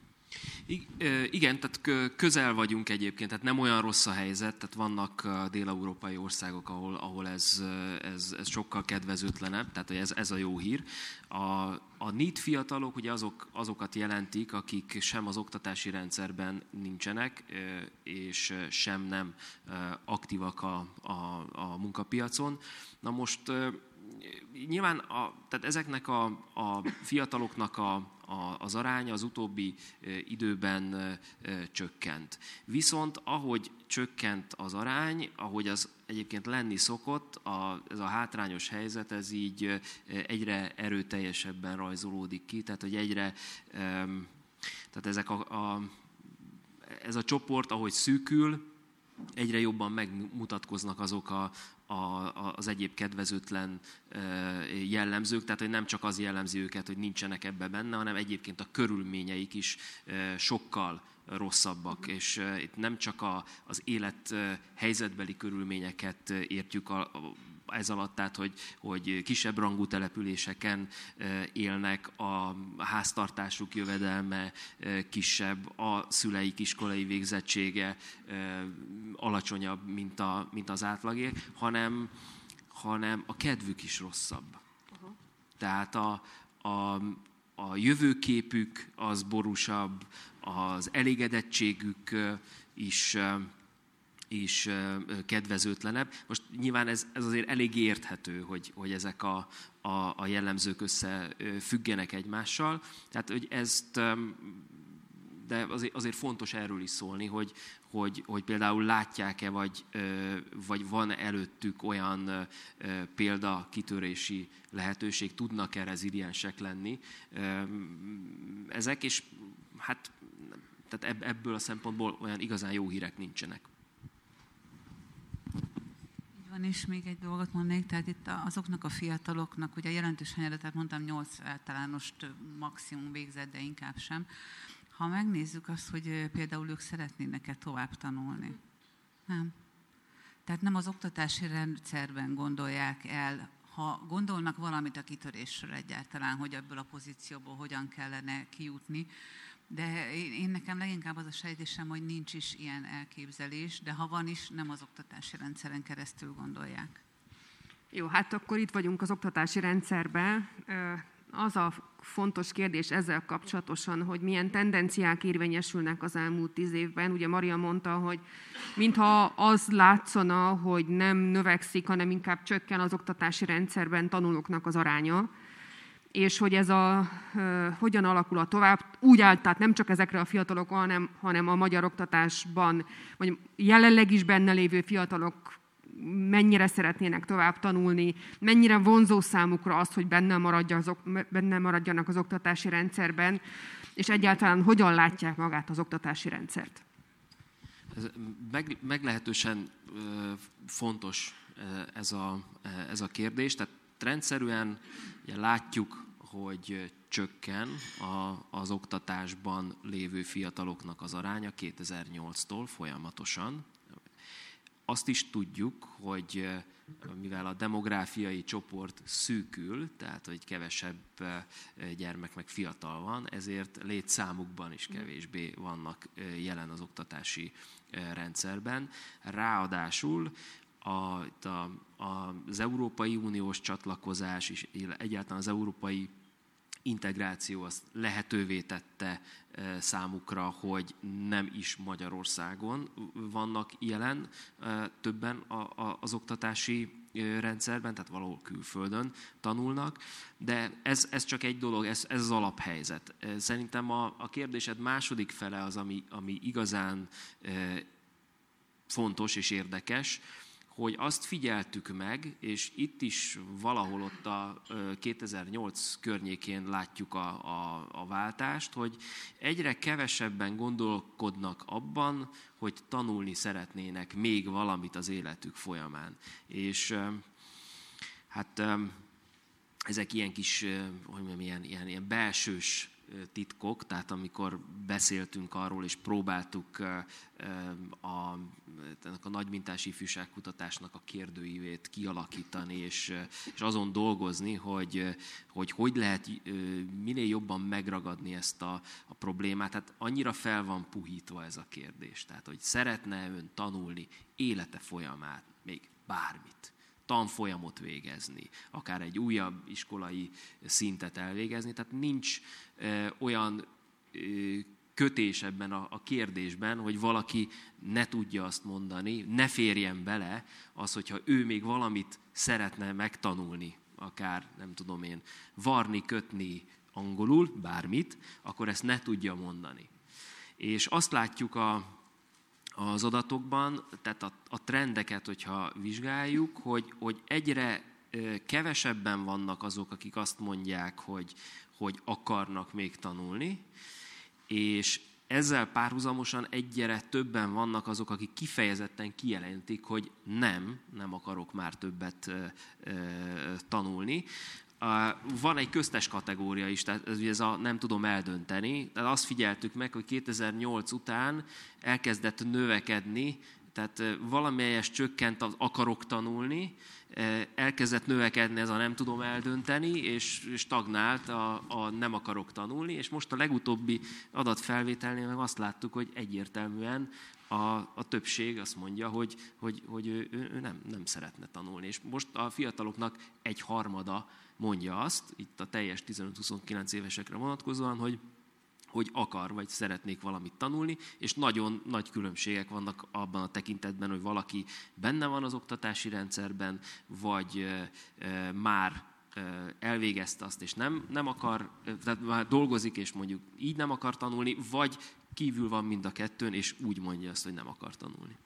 Igen, tehát közel vagyunk egyébként, tehát nem olyan rossz a helyzet, tehát vannak dél-európai országok, ahol, ahol ez, ez, ez sokkal kedvezőtlenebb, tehát ez, ez a jó hír. A, a NEET fiatalok ugye azok, azokat jelentik, akik sem az oktatási rendszerben nincsenek, és sem nem aktívak a, a, a munkapiacon. Na most nyilván a, tehát ezeknek a, a fiataloknak a, a, az aránya az utóbbi időben e, e, csökkent. Viszont ahogy csökkent az arány, ahogy az egyébként lenni szokott, a, ez a hátrányos helyzet, ez így egyre erőteljesebben rajzolódik ki, tehát hogy egyre, e, tehát ezek a, a, ez a csoport, ahogy szűkül, egyre jobban megmutatkoznak azok a, a, az egyéb kedvezőtlen jellemzők, tehát hogy nem csak az jellemzi őket, hogy nincsenek ebbe benne, hanem egyébként a körülményeik is sokkal rosszabbak, és itt nem csak a, az élet helyzetbeli körülményeket értjük a, ez alatt, tehát hogy, hogy kisebb rangú településeken élnek, a háztartásuk jövedelme kisebb, a szüleik iskolai végzettsége alacsonyabb, mint, a, mint az átlagé, hanem, hanem a kedvük is rosszabb. Uh-huh. Tehát a, a, a jövőképük az borúsabb, az elégedettségük is is kedvezőtlenebb. Most nyilván ez, ez azért eléggé érthető, hogy, hogy ezek a, a, a jellemzők összefüggenek egymással. Tehát, hogy ezt, de azért, azért fontos erről is szólni, hogy, hogy, hogy például látják-e, vagy, vagy van előttük olyan példakitörési lehetőség, tudnak-e reziliensek lenni ezek, és hát tehát ebből a szempontból olyan igazán jó hírek nincsenek. Van, és még egy dolgot mondnék, tehát itt azoknak a fiataloknak, ugye jelentős hanyadat, tehát mondtam nyolc általános maximum végzett, de inkább sem. Ha megnézzük azt, hogy például ők szeretnének-e tovább tanulni. Nem. Tehát nem az oktatási rendszerben gondolják el, ha gondolnak valamit a kitörésről egyáltalán, hogy ebből a pozícióból hogyan kellene kijutni, de én nekem leginkább az a sejtésem, hogy nincs is ilyen elképzelés, de ha van is, nem az oktatási rendszeren keresztül gondolják. Jó, hát akkor itt vagyunk az oktatási rendszerben. Az a fontos kérdés ezzel kapcsolatosan, hogy milyen tendenciák érvényesülnek az elmúlt tíz évben. Ugye Maria mondta, hogy mintha az látszana, hogy nem növekszik, hanem inkább csökken az oktatási rendszerben tanulóknak az aránya, és hogy ez a, uh, hogyan alakul a tovább, úgy állt, tehát nem csak ezekre a fiatalokra, hanem, hanem a magyar oktatásban, vagy jelenleg is benne lévő fiatalok mennyire szeretnének tovább tanulni, mennyire vonzó számukra az, hogy benne, maradja az, benne maradjanak az oktatási rendszerben, és egyáltalán hogyan látják magát az oktatási rendszert. Ez meg, meglehetősen uh, fontos uh, ez, a, uh, ez a kérdés, tehát rendszerűen ugye, látjuk, hogy csökken a, az oktatásban lévő fiataloknak az aránya kétezer-nyolctól folyamatosan. Azt is tudjuk, hogy mivel a demográfiai csoport szűkül, tehát hogy kevesebb gyermek meg fiatal van, ezért létszámukban is kevésbé vannak jelen az oktatási rendszerben. Ráadásul A, a, az Európai Uniós csatlakozás és egyáltalán az európai integráció azt lehetővé tette számukra, hogy nem is Magyarországon vannak jelen többen az oktatási rendszerben, tehát valahol külföldön tanulnak, de ez, ez csak egy dolog, ez, ez az alaphelyzet. Szerintem a, a kérdésed második fele az, ami, ami igazán fontos és érdekes, hogy azt figyeltük meg, és itt is valahol ott a kétezer-nyolc környékén látjuk a, a, a váltást, hogy egyre kevesebben gondolkodnak abban, hogy tanulni szeretnének még valamit az életük folyamán. És hát ezek ilyen kis, hogy mondjam, ilyen, ilyen, ilyen belsős titkok, tehát amikor beszéltünk arról, és próbáltuk a, ennek a nagymintás ifjúságkutatásnak a kérdőívét kialakítani, és, és azon dolgozni, hogy, hogy hogy lehet minél jobban megragadni ezt a, a problémát. Tehát annyira fel van puhítva ez a kérdés. Tehát, hogy szeretne ön tanulni élete folyamán még bármit, tanfolyamot végezni, akár egy újabb iskolai szintet elvégezni. Tehát nincs ö, olyan ö, kötés ebben a, a kérdésben, hogy valaki ne tudja azt mondani, ne férjen bele az, hogyha ő még valamit szeretne megtanulni, akár, nem tudom én, varni, kötni angolul, bármit, akkor ezt ne tudja mondani. És azt látjuk a az adatokban, tehát a, a trendeket, hogyha vizsgáljuk, hogy, hogy egyre kevesebben vannak azok, akik azt mondják, hogy, hogy akarnak még tanulni, és ezzel párhuzamosan egyre többen vannak azok, akik kifejezetten kijelentik, hogy nem, nem akarok már többet tanulni. Van egy köztes kategória is, tehát ez, ez a nem tudom eldönteni. Tehát azt figyeltük meg, hogy kétezer-nyolc után elkezdett növekedni, tehát valamelyes csökkent az akarok tanulni, elkezdett növekedni ez a nem tudom eldönteni, és stagnált a, a nem akarok tanulni, és most a legutóbbi adatfelvételnél meg azt láttuk, hogy egyértelműen a, a többség azt mondja, hogy, hogy, hogy ő, ő nem, nem szeretne tanulni. És most a fiataloknak egy harmada mondja azt, itt a teljes tizenöt-huszonkilenc évesekre vonatkozóan, hogy, hogy akar, vagy szeretnék valamit tanulni, és nagyon nagy különbségek vannak abban a tekintetben, hogy valaki benne van az oktatási rendszerben, vagy e, e, már e, elvégezte azt, és nem, nem akar, tehát már dolgozik, és mondjuk így nem akar tanulni, vagy kívül van mind a kettőn, és úgy mondja azt, hogy nem akar tanulni.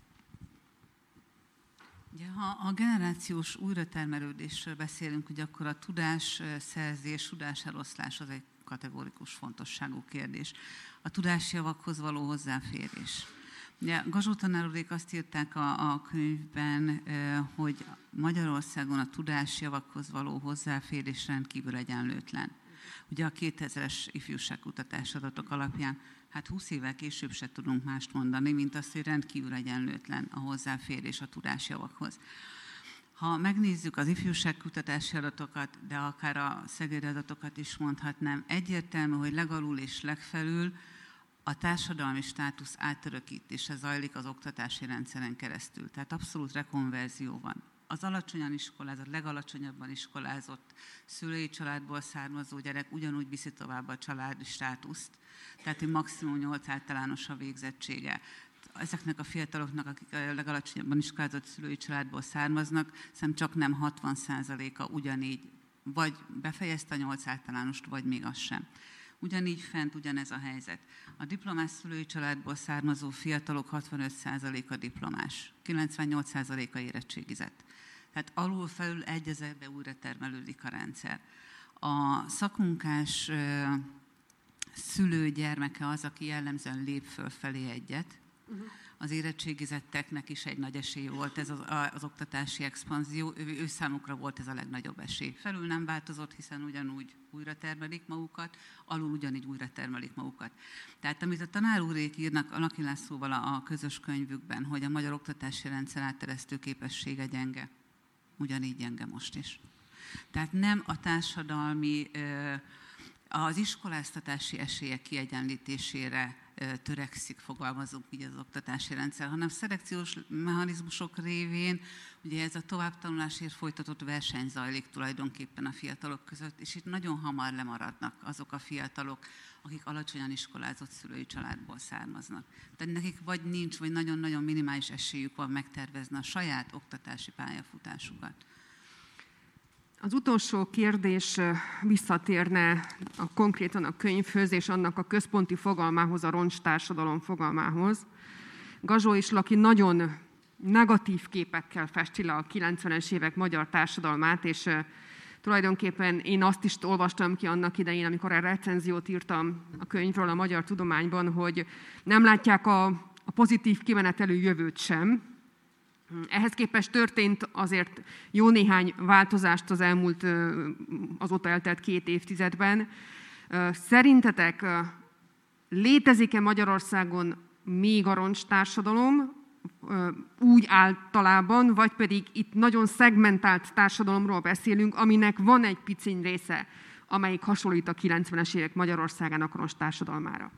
Ugye, ha a generációs újratermelődésről beszélünk, hogy akkor a tudásszerzés, tudáseloszlás az egy kategórikus fontosságú kérdés. A tudásjavakhoz való hozzáférés. Ugye Gazsó tanár urék azt írták a, a könyvben, hogy Magyarországon a tudásjavakhoz való hozzáférés rendkívül egyenlőtlen. Ugye a kétezres ifjúságkutatás adatok alapján, hát húsz évvel később se tudunk mást mondani, mint azt, hogy rendkívül egyenlőtlen a hozzáférés a tudásjavakhoz. Ha megnézzük az ifjúságkutatási adatokat, de akár a szegedi adatokat is mondhatnám, egyértelmű, hogy legalul és legfelül a társadalmi státusz átörökítése zajlik az oktatási rendszeren keresztül. Tehát abszolút rekonverzió van. Az alacsonyan iskolázott, legalacsonyabban iskolázott szülői családból származó gyerek ugyanúgy viszi tovább a családi státuszt, tehát hogy maximum nyolc általános a végzettsége. Ezeknek a fiataloknak, akik a legalacsonyabban iskolázott szülői családból származnak, szerintem csak nem hatvan százaléka ugyanígy vagy befejezte a nyolc általánost, vagy még az sem. Ugyanígy fent ugyanez a helyzet. A diplomás szülői családból származó fiatalok hatvanöt százaléka diplomás, kilencvennyolc százaléka érettségizett. Tehát alul-felül egyezerbe újra termelődik a rendszer. A szakmunkás szülő gyermeke az, aki jellemzően lép fölfelé egyet. Uh-huh. Az érettségizetteknek is egy nagy esély volt ez az, az oktatási expanzió, ő, ő számukra volt ez a legnagyobb esély. Felül nem változott, hiszen ugyanúgy újra termelik magukat, alul ugyanígy újra termelik magukat. Tehát amit a tanár úrék írnak a Laki Lászlóval a, a közös könyvükben, hogy a magyar oktatási rendszer átteresztő képessége gyenge, ugyanígy gyenge most is. Tehát nem a társadalmi, az iskoláztatási esélyek kiegyenlítésére törekszik, fogalmazunk így az oktatási rendszer, hanem szelekciós mechanizmusok révén ugye ez a továbbtanulásért folytatott verseny zajlik tulajdonképpen a fiatalok között, és itt nagyon hamar lemaradnak azok a fiatalok, akik alacsonyan iskolázott szülői családból származnak. Tehát nekik vagy nincs, vagy nagyon-nagyon minimális esélyük van megtervezni a saját oktatási pályafutásukat. Az utolsó kérdés visszatérne a, konkrétan a könyvhöz és annak a központi fogalmához, a roncstársadalom fogalmához. Gazsó és Laki nagyon negatív képekkel festi le a kilencvenes évek magyar társadalmát, és tulajdonképpen én azt is olvastam ki annak idején, amikor a recenziót írtam a könyvről a Magyar Tudományban, hogy nem látják a, a pozitív kimenetelő jövőt sem. Ehhez képest történt azért jó néhány változást az elmúlt, azóta eltelt két évtizedben. Szerintetek létezik-e Magyarországon még a roncstársadalom úgy általában, vagy pedig itt nagyon szegmentált társadalomról beszélünk, aminek van egy piciny része, amelyik hasonlít a kilencvenes évek Magyarországának roncstársadalmára?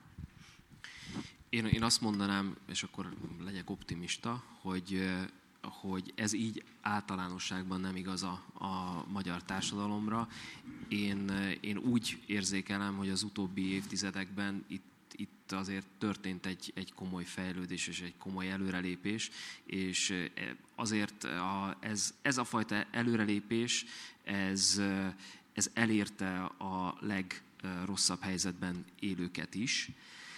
Én, én azt mondanám, és akkor legyek optimista, hogy, hogy ez így általánosságban nem igaz a, a magyar társadalomra. Én, én úgy érzékelem, hogy az utóbbi évtizedekben itt, itt azért történt egy, egy komoly fejlődés és egy komoly előrelépés, és azért a, ez, ez a fajta előrelépés, ez, ez elérte a legrosszabb helyzetben élőket is.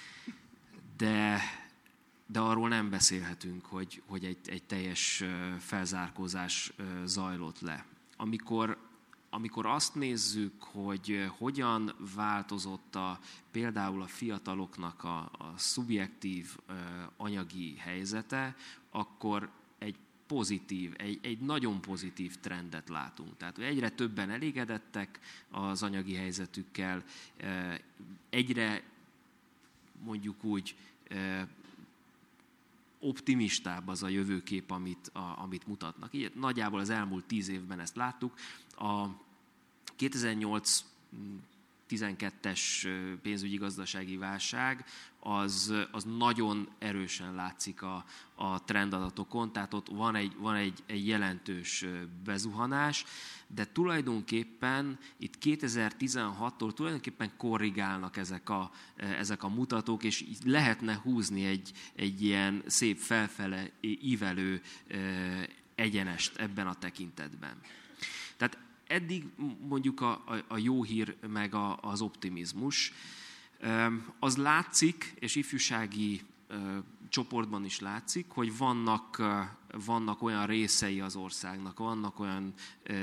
De, de arról nem beszélhetünk, hogy, hogy egy, egy teljes felzárkózás zajlott le. Amikor, amikor azt nézzük, hogy hogyan változott a, például a fiataloknak a, a szubjektív anyagi helyzete, akkor egy pozitív, egy, egy nagyon pozitív trendet látunk. Tehát egyre többen elégedettek az anyagi helyzetükkel, egyre mondjuk úgy optimistább az a jövőkép, amit, a, amit mutatnak. Így, nagyjából az elmúlt tíz évben ezt láttuk. A kétezer-nyolc tizenkettes pénzügyi gazdasági válság az, az nagyon erősen látszik a, a trendadatokon, tehát ott van egy, van egy, egy jelentős bezuhanás, de tulajdonképpen itt kétezer-tizenhattól tulajdonképpen korrigálnak ezek a, ezek a mutatók, és lehetne húzni egy, egy ilyen szép felfele ívelő egyenest ebben a tekintetben. Tehát eddig mondjuk a, a, a jó hír meg a, az optimizmus. Az látszik, és ifjúsági csoportban is látszik, hogy vannak, vannak olyan részei az országnak, vannak olyan,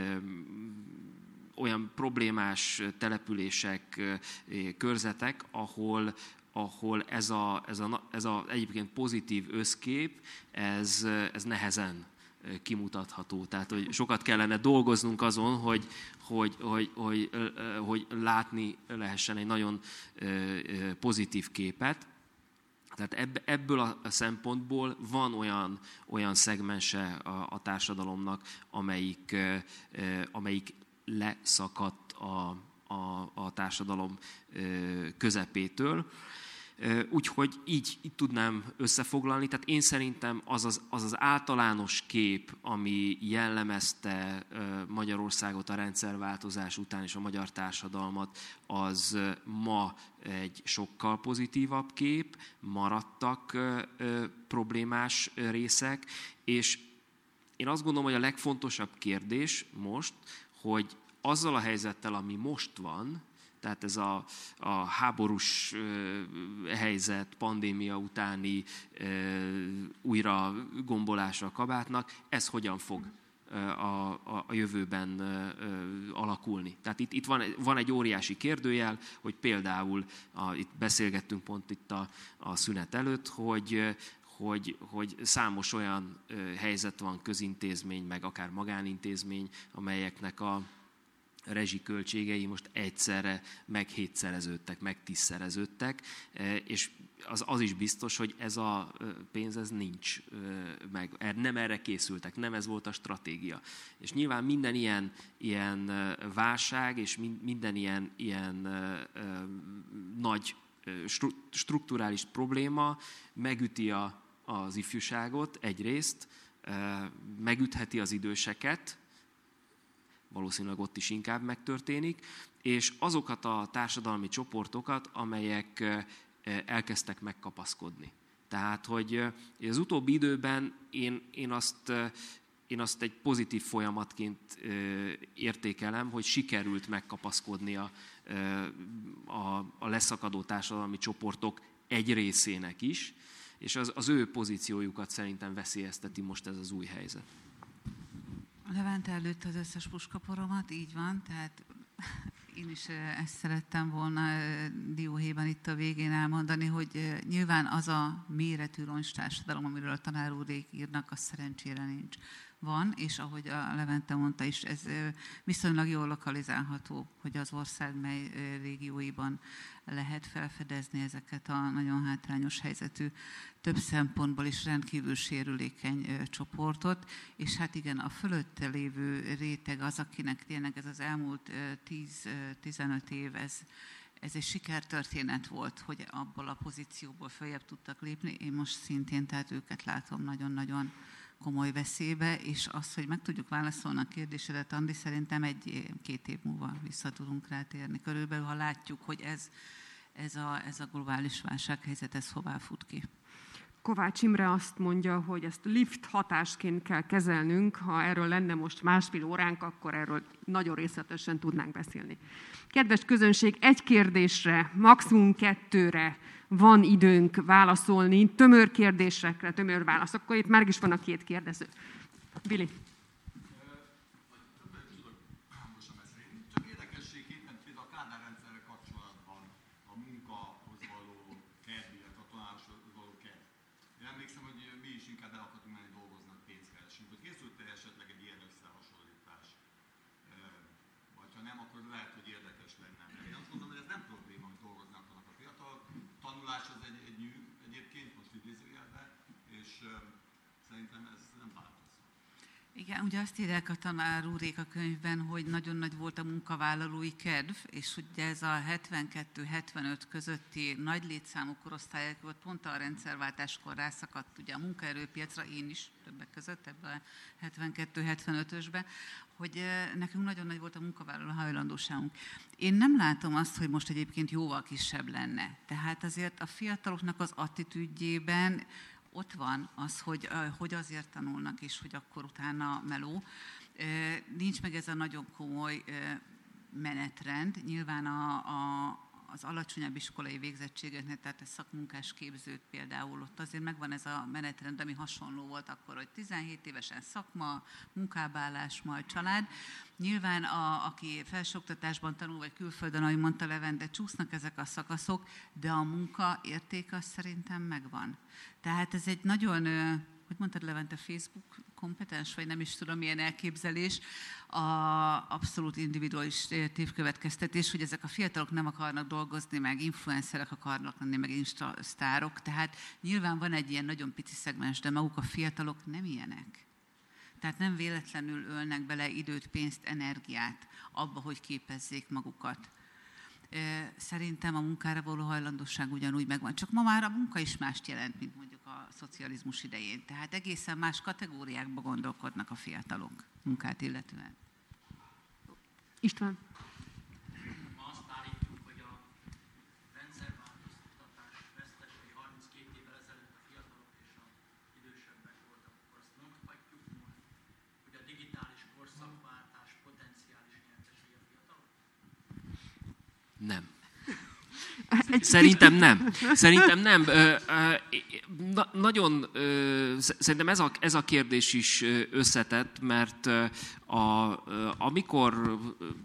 olyan problémás települések, körzetek, ahol, ahol ez a, ez a, ez a egyébként pozitív összkép, ez, ez nehezen kimutatható. Tehát, hogy sokat kellene dolgoznunk azon, hogy, hogy, hogy, hogy, hogy látni lehessen egy nagyon pozitív képet. Tehát ebből a szempontból van olyan, olyan szegmense a, a társadalomnak, amelyik, amelyik leszakadt a, a, a társadalom közepétől. Úgyhogy így, így tudnám összefoglalni. Tehát én szerintem az az, az az általános kép, ami jellemezte Magyarországot a rendszerváltozás után és a magyar társadalmat, az ma egy sokkal pozitívabb kép, maradtak problémás részek, és én azt gondolom, hogy a legfontosabb kérdés most, hogy azzal a helyzettel, ami most van, tehát ez a, a háborús helyzet, pandémia utáni újra gombolása a kabátnak, ez hogyan fog a, a, a jövőben alakulni. Tehát itt, itt van, van egy óriási kérdőjel, hogy például, a, itt beszélgettünk pont itt a, a szünet előtt, hogy, hogy, hogy számos olyan helyzet van, közintézmény, meg akár magánintézmény, amelyeknek a rezsiköltségei most egyszerre meg hétszereződtek, meg tízszereződtek, és az, az is biztos, hogy ez a pénz ez nincs meg, nem erre készültek, nem ez volt a stratégia. És nyilván minden ilyen, ilyen válság, és minden ilyen, ilyen nagy strukturális probléma megüti a, az ifjúságot egyrészt, megütheti az időseket, valószínűleg ott is inkább megtörténik, és azokat a társadalmi csoportokat, amelyek elkezdtek megkapaszkodni. Tehát, hogy az utóbbi időben én, én, azt, én azt egy pozitív folyamatként értékelem, hogy sikerült megkapaszkodni a, a, a leszakadó társadalmi csoportok egy részének is, és az, az ő pozíciójukat szerintem veszélyezteti most ez az új helyzet. Levente előtt az összes puskaporomat, így van, tehát én is ezt szerettem volna dióhéjban itt a végén elmondani, hogy nyilván az a méretű roncstársadalom, amiről a tanár úrék írnak, az szerencsére nincs. Van, és ahogy a Levente mondta is, ez viszonylag jól lokalizálható, hogy az ország mely régióiban lehet felfedezni ezeket a nagyon hátrányos helyzetű, több szempontból is rendkívül sérülékeny csoportot, és hát igen, a fölötte lévő réteg az, akinek tényleg ez az elmúlt tíz-tizenöt év, ez, ez egy sikertörténet volt, hogy abból a pozícióból följebb tudtak lépni. Én most szintén, tehát őket látom nagyon-nagyon komoly veszélybe, és az, hogy meg tudjuk válaszolni a kérdésedet, Andi, szerintem egy-két év múlva vissza tudunk rátérni. Körülbelül, ha látjuk, hogy ez, ez, a, ez a globális válsághelyzet, ez hová fut ki. Kovács Imre azt mondja, hogy ezt lift hatásként kell kezelnünk. Ha erről lenne most másfél óránk, akkor erről nagyon részletesen tudnánk beszélni. Kedves közönség, egy kérdésre, maximum kettőre van időnk válaszolni, tömör kérdésekre, tömör válaszokkal. Itt már is van a két kérdező. Billy. Csak érdekességképpen például a Kádár rendszerrel kapcsolatban a munkahoz való kedv, illetve a tanároshoz való kedv. Én emlékszem, hogy mi is inkább el akartunk menni dolgoznak, pénzt keresünk. Hogy készült-e esetleg egy ilyen összehasonlítás? Vagy ha nem, akkor lehet, hogy érdekes lenne. Én azt mondom, hogy ez nem probléma, hogy dolgoznak a fiatalok. Tanulás az egy, egy nyű egyébként, most idézőjelben, és szerintem ez nem változik. Igen, ugye azt írják a tanár úrék a könyvben, hogy nagyon nagy volt a munkavállalói kedv, és hogy ez a hetvenkettő hetvenöt közötti nagy létszámú korosztályok volt, pont a rendszerváltáskor rászakadt ugye a munkaerőpiacra, én is többek között ebben a hetvenkettő hetvenötösben, hogy nekünk nagyon nagy volt a munkavállaló hajlandóságunk. Én nem látom azt, hogy most egyébként jóval kisebb lenne. Tehát azért a fiataloknak az attitűdjében ott van az, hogy, hogy azért tanulnak, és hogy akkor utána meló. Nincs meg ez a nagyon komoly menetrend. Nyilván a, a, az alacsonyabb iskolai végzettségeknél, tehát a szakmunkás képzőt például, ott azért megvan ez a menetrend, ami hasonló volt akkor, hogy tizenhét évesen szakma, munkábálás, majd család. Nyilván a, aki felsőoktatásban tanul, vagy külföldön, ahogy mondta Levente, csúsznak ezek a szakaszok, de a munka értéke az szerintem megvan. Tehát ez egy nagyon, hogy mondtad Levente, Facebook kompetens, vagy nem is tudom, milyen elképzelés, a abszolút individuális tévkövetkeztetés, hogy ezek a fiatalok nem akarnak dolgozni, meg influencerek akarnak lenni, meg instasztárok, tehát nyilván van egy ilyen nagyon pici szegmens, de maguk a fiatalok nem ilyenek. Tehát nem véletlenül ölnek bele időt, pénzt, energiát abba, hogy képezzék magukat. Szerintem a munkára való hajlandóság ugyanúgy megvan. Csak ma már a munka is mást jelent, mint mondjuk a szocializmus idején. Tehát egészen más kategóriákba gondolkodnak a fiatalok munkát illetően. István. Ma azt állítjuk, hogy a rendszerváltoztatás vesztesei harminckét évvel ezelőtt a fiatalok és az idősebbek voltak. Akkor azt mondhatjuk most, hogy a digitális korszakváltás potenciális nyertesei a fiatalok? Nem. Szerintem nem. Szerintem nem. Na, nagyon, szerintem ez a, ez a kérdés is összetett, mert a, amikor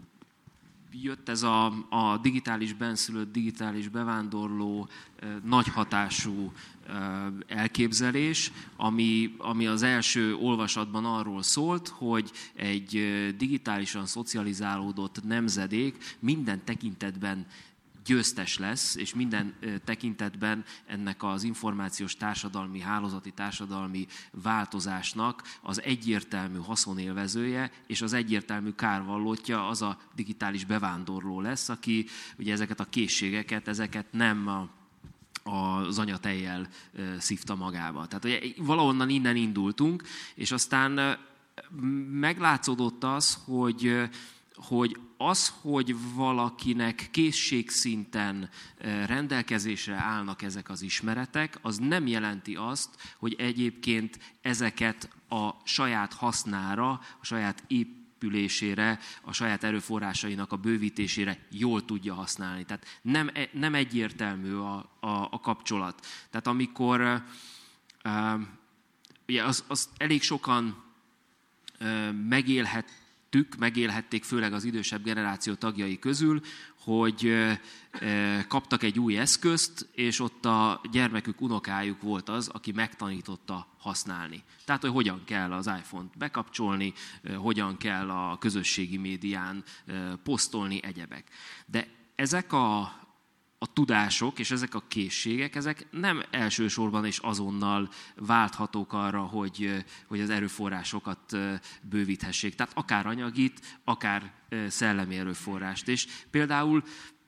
jött ez a, a digitális benszülött, digitális bevándorló nagy hatású elképzelés, ami, ami az első olvasatban arról szólt, hogy egy digitálisan szocializálódott nemzedék minden tekintetben győztes lesz, és minden tekintetben ennek az információs társadalmi, hálózati társadalmi változásnak az egyértelmű haszonélvezője és az egyértelmű kárvallótja az a digitális bevándorló lesz, aki ugye ezeket a készségeket, ezeket nem a az anyatejjel szívta magába. Tehát ugye, valahonnan innen indultunk, és aztán meglátszódott az, hogy, hogy az, hogy valakinek készségszinten rendelkezésre állnak ezek az ismeretek, az nem jelenti azt, hogy egyébként ezeket a saját hasznára, a saját építésére, a saját erőforrásainak a bővítésére jól tudja használni. Tehát nem, nem egyértelmű a, a, a kapcsolat. Tehát amikor uh, ugye az, az elég sokan uh, megélhettük, megélhették főleg az idősebb generáció tagjai közül, hogy uh, kaptak egy új eszközt, és ott a gyermekük, unokájuk volt az, aki megtanította használni. Tehát, hogy hogyan kell az iPhone-t bekapcsolni, hogyan kell a közösségi médián posztolni, egyebek. De ezek a, a tudások és ezek a készségek, ezek nem elsősorban és azonnal válthatók arra, hogy, hogy az erőforrásokat bővíthessék. Tehát akár anyagit, akár szellemi erőforrást. És például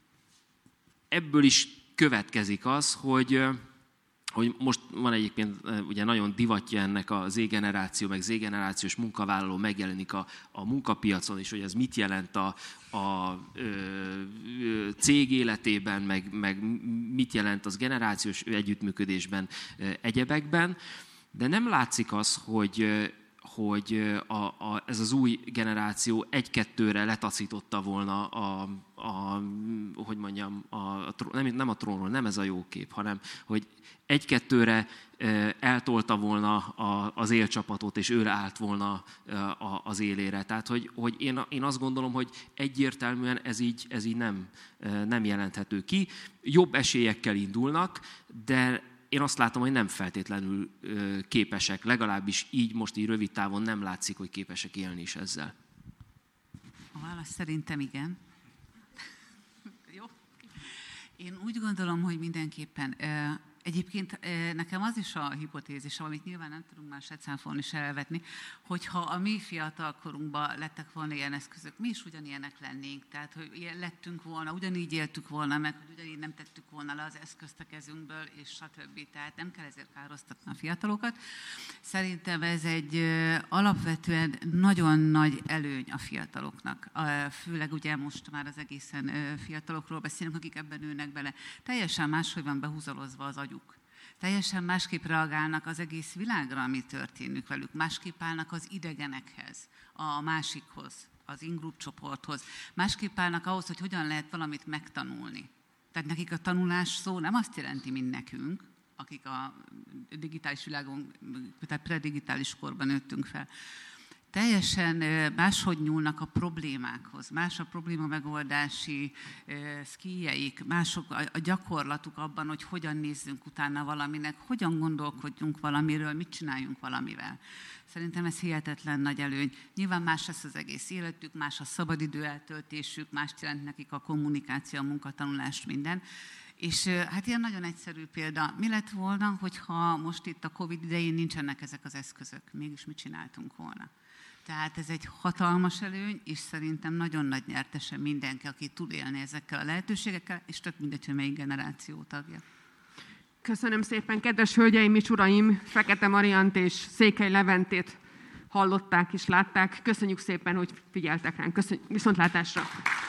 ebből is következik az, hogy hogy most van egyébként ugye nagyon divatja ennek a Z-generáció, meg Z-generációs munkavállaló megjelenik a, a munkapiacon, és hogy ez mit jelent a, a ö, cég életében, meg, meg mit jelent az generációs együttműködésben, egyebekben, de nem látszik az, hogy hogy a, a, ez az új generáció egy-kettőre letaszította volna a, a hogy mondjam, a, a, nem, nem a trónról, nem ez a jó kép, hanem hogy egy-kettőre eltolta volna a, az élcsapatot, és ő állt volna az élére. Tehát, hogy, hogy én, én azt gondolom, hogy egyértelműen ez így, ez így nem, nem jelenthető ki. Jobb esélyekkel indulnak, de én azt látom, hogy nem feltétlenül képesek, legalábbis így most így rövid távon nem látszik, hogy képesek élni is ezzel. A válasz szerintem igen. Jó. Én úgy gondolom, hogy mindenképpen. Egyébként nekem az is a hipotézisem, amit nyilván nem tudunk már se cáfolni, se elvetni, hogyha a mi fiatalkorunkban lettek volna ilyen eszközök, mi is ugyanilyenek lennénk. Tehát, hogy ilyen lettünk volna, ugyanígy éltük volna meg, hogy ugyanígy nem tettük volna le az eszközt a kezünkből, és stb. Tehát nem kell ezért károztatni a fiatalokat. Szerintem ez egy alapvetően nagyon nagy előny a fiataloknak. Főleg ugye most már az egészen fiatalokról beszélünk, akik ebben nőnek bele. Teljesen máshogy van behúzalozva az agyuk. Teljesen másképp reagálnak az egész világra, ami történik velük. Másképp állnak az idegenekhez, a másikhoz, az in-group csoporthoz. Másképp állnak ahhoz, hogy hogyan lehet valamit megtanulni. Tehát nekik a tanulás szó nem azt jelenti, mint nekünk, akik a digitális világon, tehát predigitális korban nőttünk fel. Teljesen máshogy nyúlnak a problémákhoz, más a probléma megoldási szkíjeik, mások a gyakorlatuk abban, hogy hogyan nézzünk utána valaminek, hogyan gondolkodjunk valamiről, mit csináljunk valamivel. Szerintem ez hihetetlen nagy előny. Nyilván más lesz az egész életük, más a szabadidő eltöltésük, mást jelent nekik a kommunikáció, a munkatanulás, minden. És hát ilyen nagyon egyszerű példa. Mi lett volna, hogyha most itt a Covid idején nincsenek ezek az eszközök? Mégis mit csináltunk volna? Tehát ez egy hatalmas előny, és szerintem nagyon nagy nyertese mindenki, aki tud élni ezekkel a lehetőségekkel, és tök mindegy, hogy melyik generáció tagja. Köszönöm szépen, kedves hölgyeim és uraim! Fekete Mariant és Székely Leventét hallották és látták. Köszönjük szépen, hogy figyeltek ránk. Köszönjük, viszontlátásra!